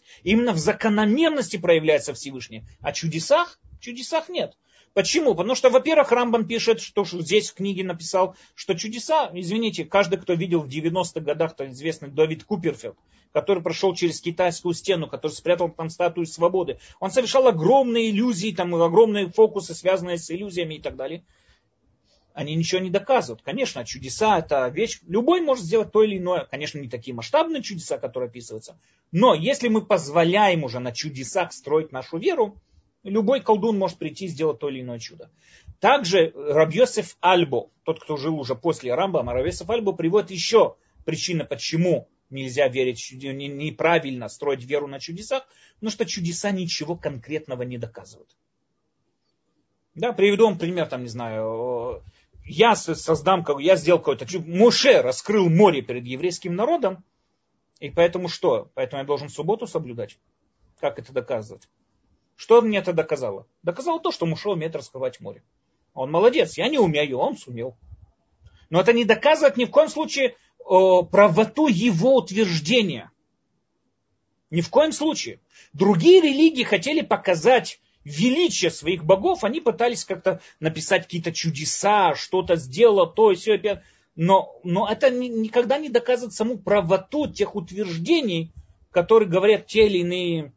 Speaker 1: Именно в закономерности проявляется Всевышний, а в чудесах нет. Почему? Потому что, во-первых, Рамбам пишет, что здесь в книге написал, что чудеса, извините, каждый, кто видел в 90-х годах, то известный Дэвид Куперфилд, который прошел через китайскую стену, который спрятал там статую свободы, он совершал огромные иллюзии, там огромные фокусы, связанные с иллюзиями и так далее. Они ничего не доказывают. Конечно, чудеса это вещь, любой может сделать то или иное. Конечно, не такие масштабные чудеса, которые описываются. Но если мы позволяем уже на чудесах строить нашу веру, любой колдун может прийти и сделать то или иное чудо. Также Рав Йосеф Альбо, тот, кто жил уже после Рамбама, Рав Йосеф Альбо приводит еще причины, почему нельзя верить, неправильно строить веру на чудесах, потому что чудеса ничего конкретного не доказывают. Да, приведу вам пример, там, не знаю, я сделал какое-то чудо, Моше раскрыл море перед еврейским народом, и поэтому что? Поэтому я должен субботу соблюдать? Как это доказывать? Что мне это доказало? Доказало то, что Моше умеет раскрывать море. Он молодец, я не умею, он сумел. Но это не доказывает ни в коем случае правоту его утверждения. Ни в коем случае. Другие религии хотели показать величие своих богов, они пытались как-то написать какие-то чудеса, что-то сделало, то и все. Но это никогда не доказывает саму правоту тех утверждений, которые говорят те или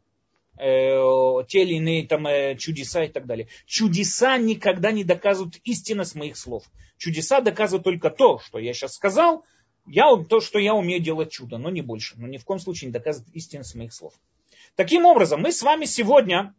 Speaker 1: иные там, чудеса и так далее. Чудеса никогда не доказывают истинность моих слов. Чудеса доказывают только то, что я сейчас сказал, то, что я умею делать чудо, но не больше. Но ни в коем случае не доказывает истинность моих слов. Таким образом, мы с вами сегодня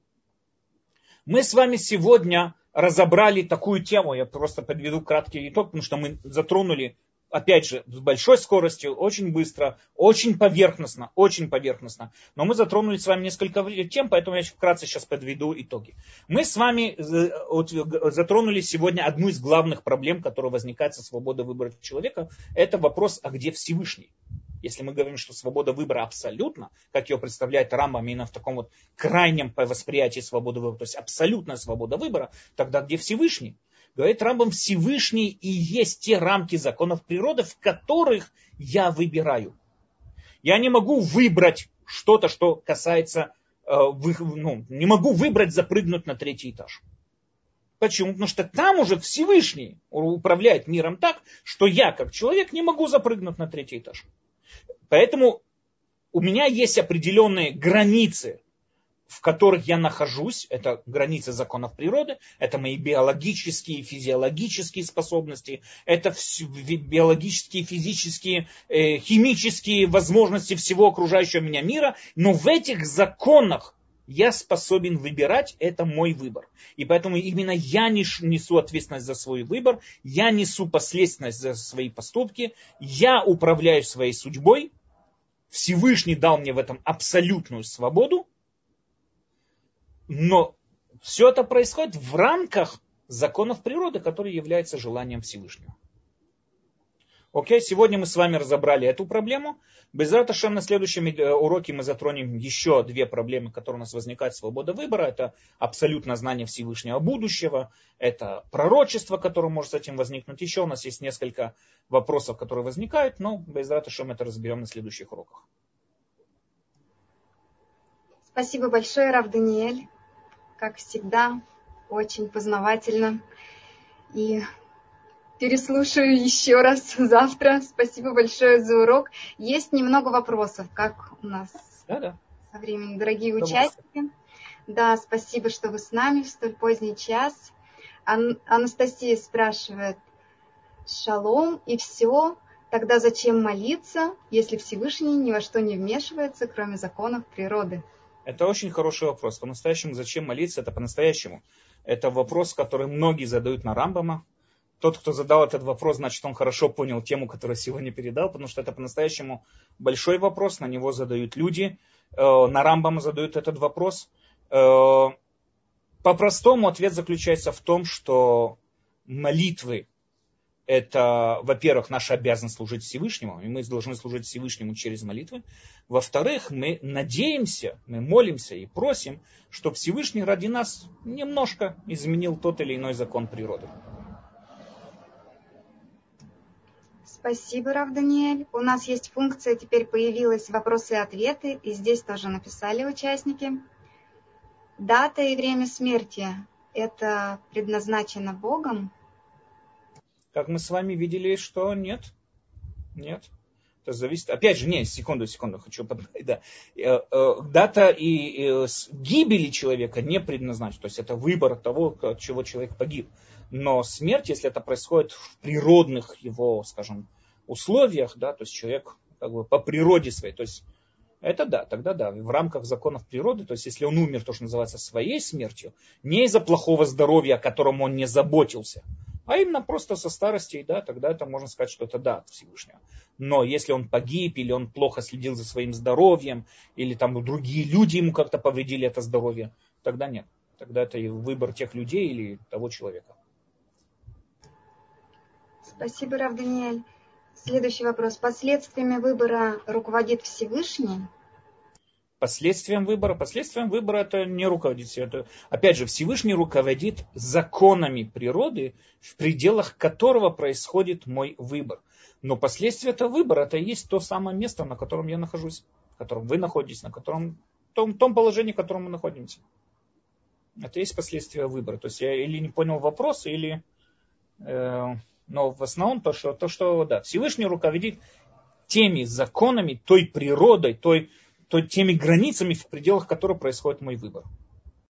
Speaker 1: разобрали такую тему. Я просто подведу краткий итог, потому что мы затронули, опять же, с большой скоростью, очень быстро, очень поверхностно. Но мы затронули с вами несколько тем, поэтому я вкратце сейчас подведу итоги. Мы с вами затронули сегодня одну из главных проблем, которая возникает со свободой выбора человека. Это вопрос, а где Всевышний? Если мы говорим, что свобода выбора абсолютна, как ее представляет Рамбам именно в таком вот крайнем восприятии свободы выбора, то есть абсолютная свобода выбора, тогда где Всевышний? Говорит Рамбам, Всевышний и есть те рамки законов природы, в которых я выбираю. Я не могу выбрать что-то, что касается, не могу выбрать запрыгнуть на 3-й этаж. Почему? Потому что там уже Всевышний управляет миром так, что я, как человек, не могу запрыгнуть на 3-й этаж. Поэтому у меня есть определенные границы, в которых я нахожусь. Это границы законов природы, это мои биологические и физиологические способности, это биологические, физические, химические возможности всего окружающего меня мира. Но в этих законах я способен выбирать, это мой выбор. И поэтому именно я несу ответственность за свой выбор, я несу последственность за свои поступки, я управляю своей судьбой. Всевышний дал мне в этом абсолютную свободу, но все это происходит в рамках законов природы, которые являются желанием Всевышнего. Окей, сегодня мы с вами разобрали эту проблему. Безрат Ашем, на следующем уроке мы затронем еще 2 проблемы, которые у нас возникают. Свобода выбора, это абсолютное знание Всевышнего будущего, это пророчество, которое может с этим возникнуть. Еще у нас есть несколько вопросов, которые возникают, но Безрат Ашем это разберем на следующих уроках.
Speaker 2: Спасибо большое, Рав Даниэль. Как всегда, очень познавательно. И переслушаю еще раз завтра. Спасибо большое за урок. Есть немного вопросов, как у нас со временем, дорогие участники. Да, спасибо, что вы с нами в столь поздний час. Анастасия спрашивает: шалом, и все. Тогда зачем молиться, если Всевышний ни во что не вмешивается, кроме законов природы?
Speaker 1: Это очень хороший вопрос. По-настоящему, зачем молиться? Это по-настоящему. Это вопрос, который многие задают на Рамбама. Тот, кто задал этот вопрос, значит, он хорошо понял тему, которую сегодня передал, потому что это по-настоящему большой вопрос, на него задают люди, на Рамбама задают этот вопрос. По-простому ответ заключается в том, что молитвы — это, во-первых, наша обязанность служить Всевышнему, и мы должны служить Всевышнему через молитвы. Во-вторых, мы надеемся, мы молимся и просим, чтобы Всевышний ради нас немножко изменил тот или иной закон природы.
Speaker 2: Спасибо, Рав Даниэль. У нас есть функция, теперь появилась вопросы и ответы, и здесь тоже написали участники. Дата и время смерти – это предназначено Богом?
Speaker 1: Как мы с вами видели, что нет. Нет. Это зависит. Опять же, не, секунду, хочу подать. Да. Дата и гибели человека не предназначена. То есть это выбор того, от чего человек погиб. Но смерть, если это происходит в природных его, скажем, условиях, да, то есть человек как бы по природе своей, то есть это да, тогда да, в рамках законов природы, то есть если он умер, то, что называется, своей смертью, не из-за плохого здоровья, о котором он не заботился, а именно просто со старости, да, тогда это можно сказать, что это да, от Всевышнего. Но если он погиб, или он плохо следил за своим здоровьем, или там другие люди ему как-то повредили это здоровье, тогда нет. Тогда это выбор тех людей или того человека.
Speaker 2: Спасибо, Рав Даниэль. Следующий вопрос. Последствиями выбора руководит Всевышний?
Speaker 1: Последствием выбора это не руководит. Это, опять же, Всевышний руководит законами природы, в пределах которого происходит мой выбор. Но последствия этого выбора, это и есть то самое место, на котором я нахожусь, в котором вы находитесь, на котором, том положении, в котором мы находимся. Это и есть последствия выбора. То есть я или не понял вопрос, или... но в основном то, что да, Всевышний руководит теми законами, той природой, теми границами, в пределах которых происходит мой выбор.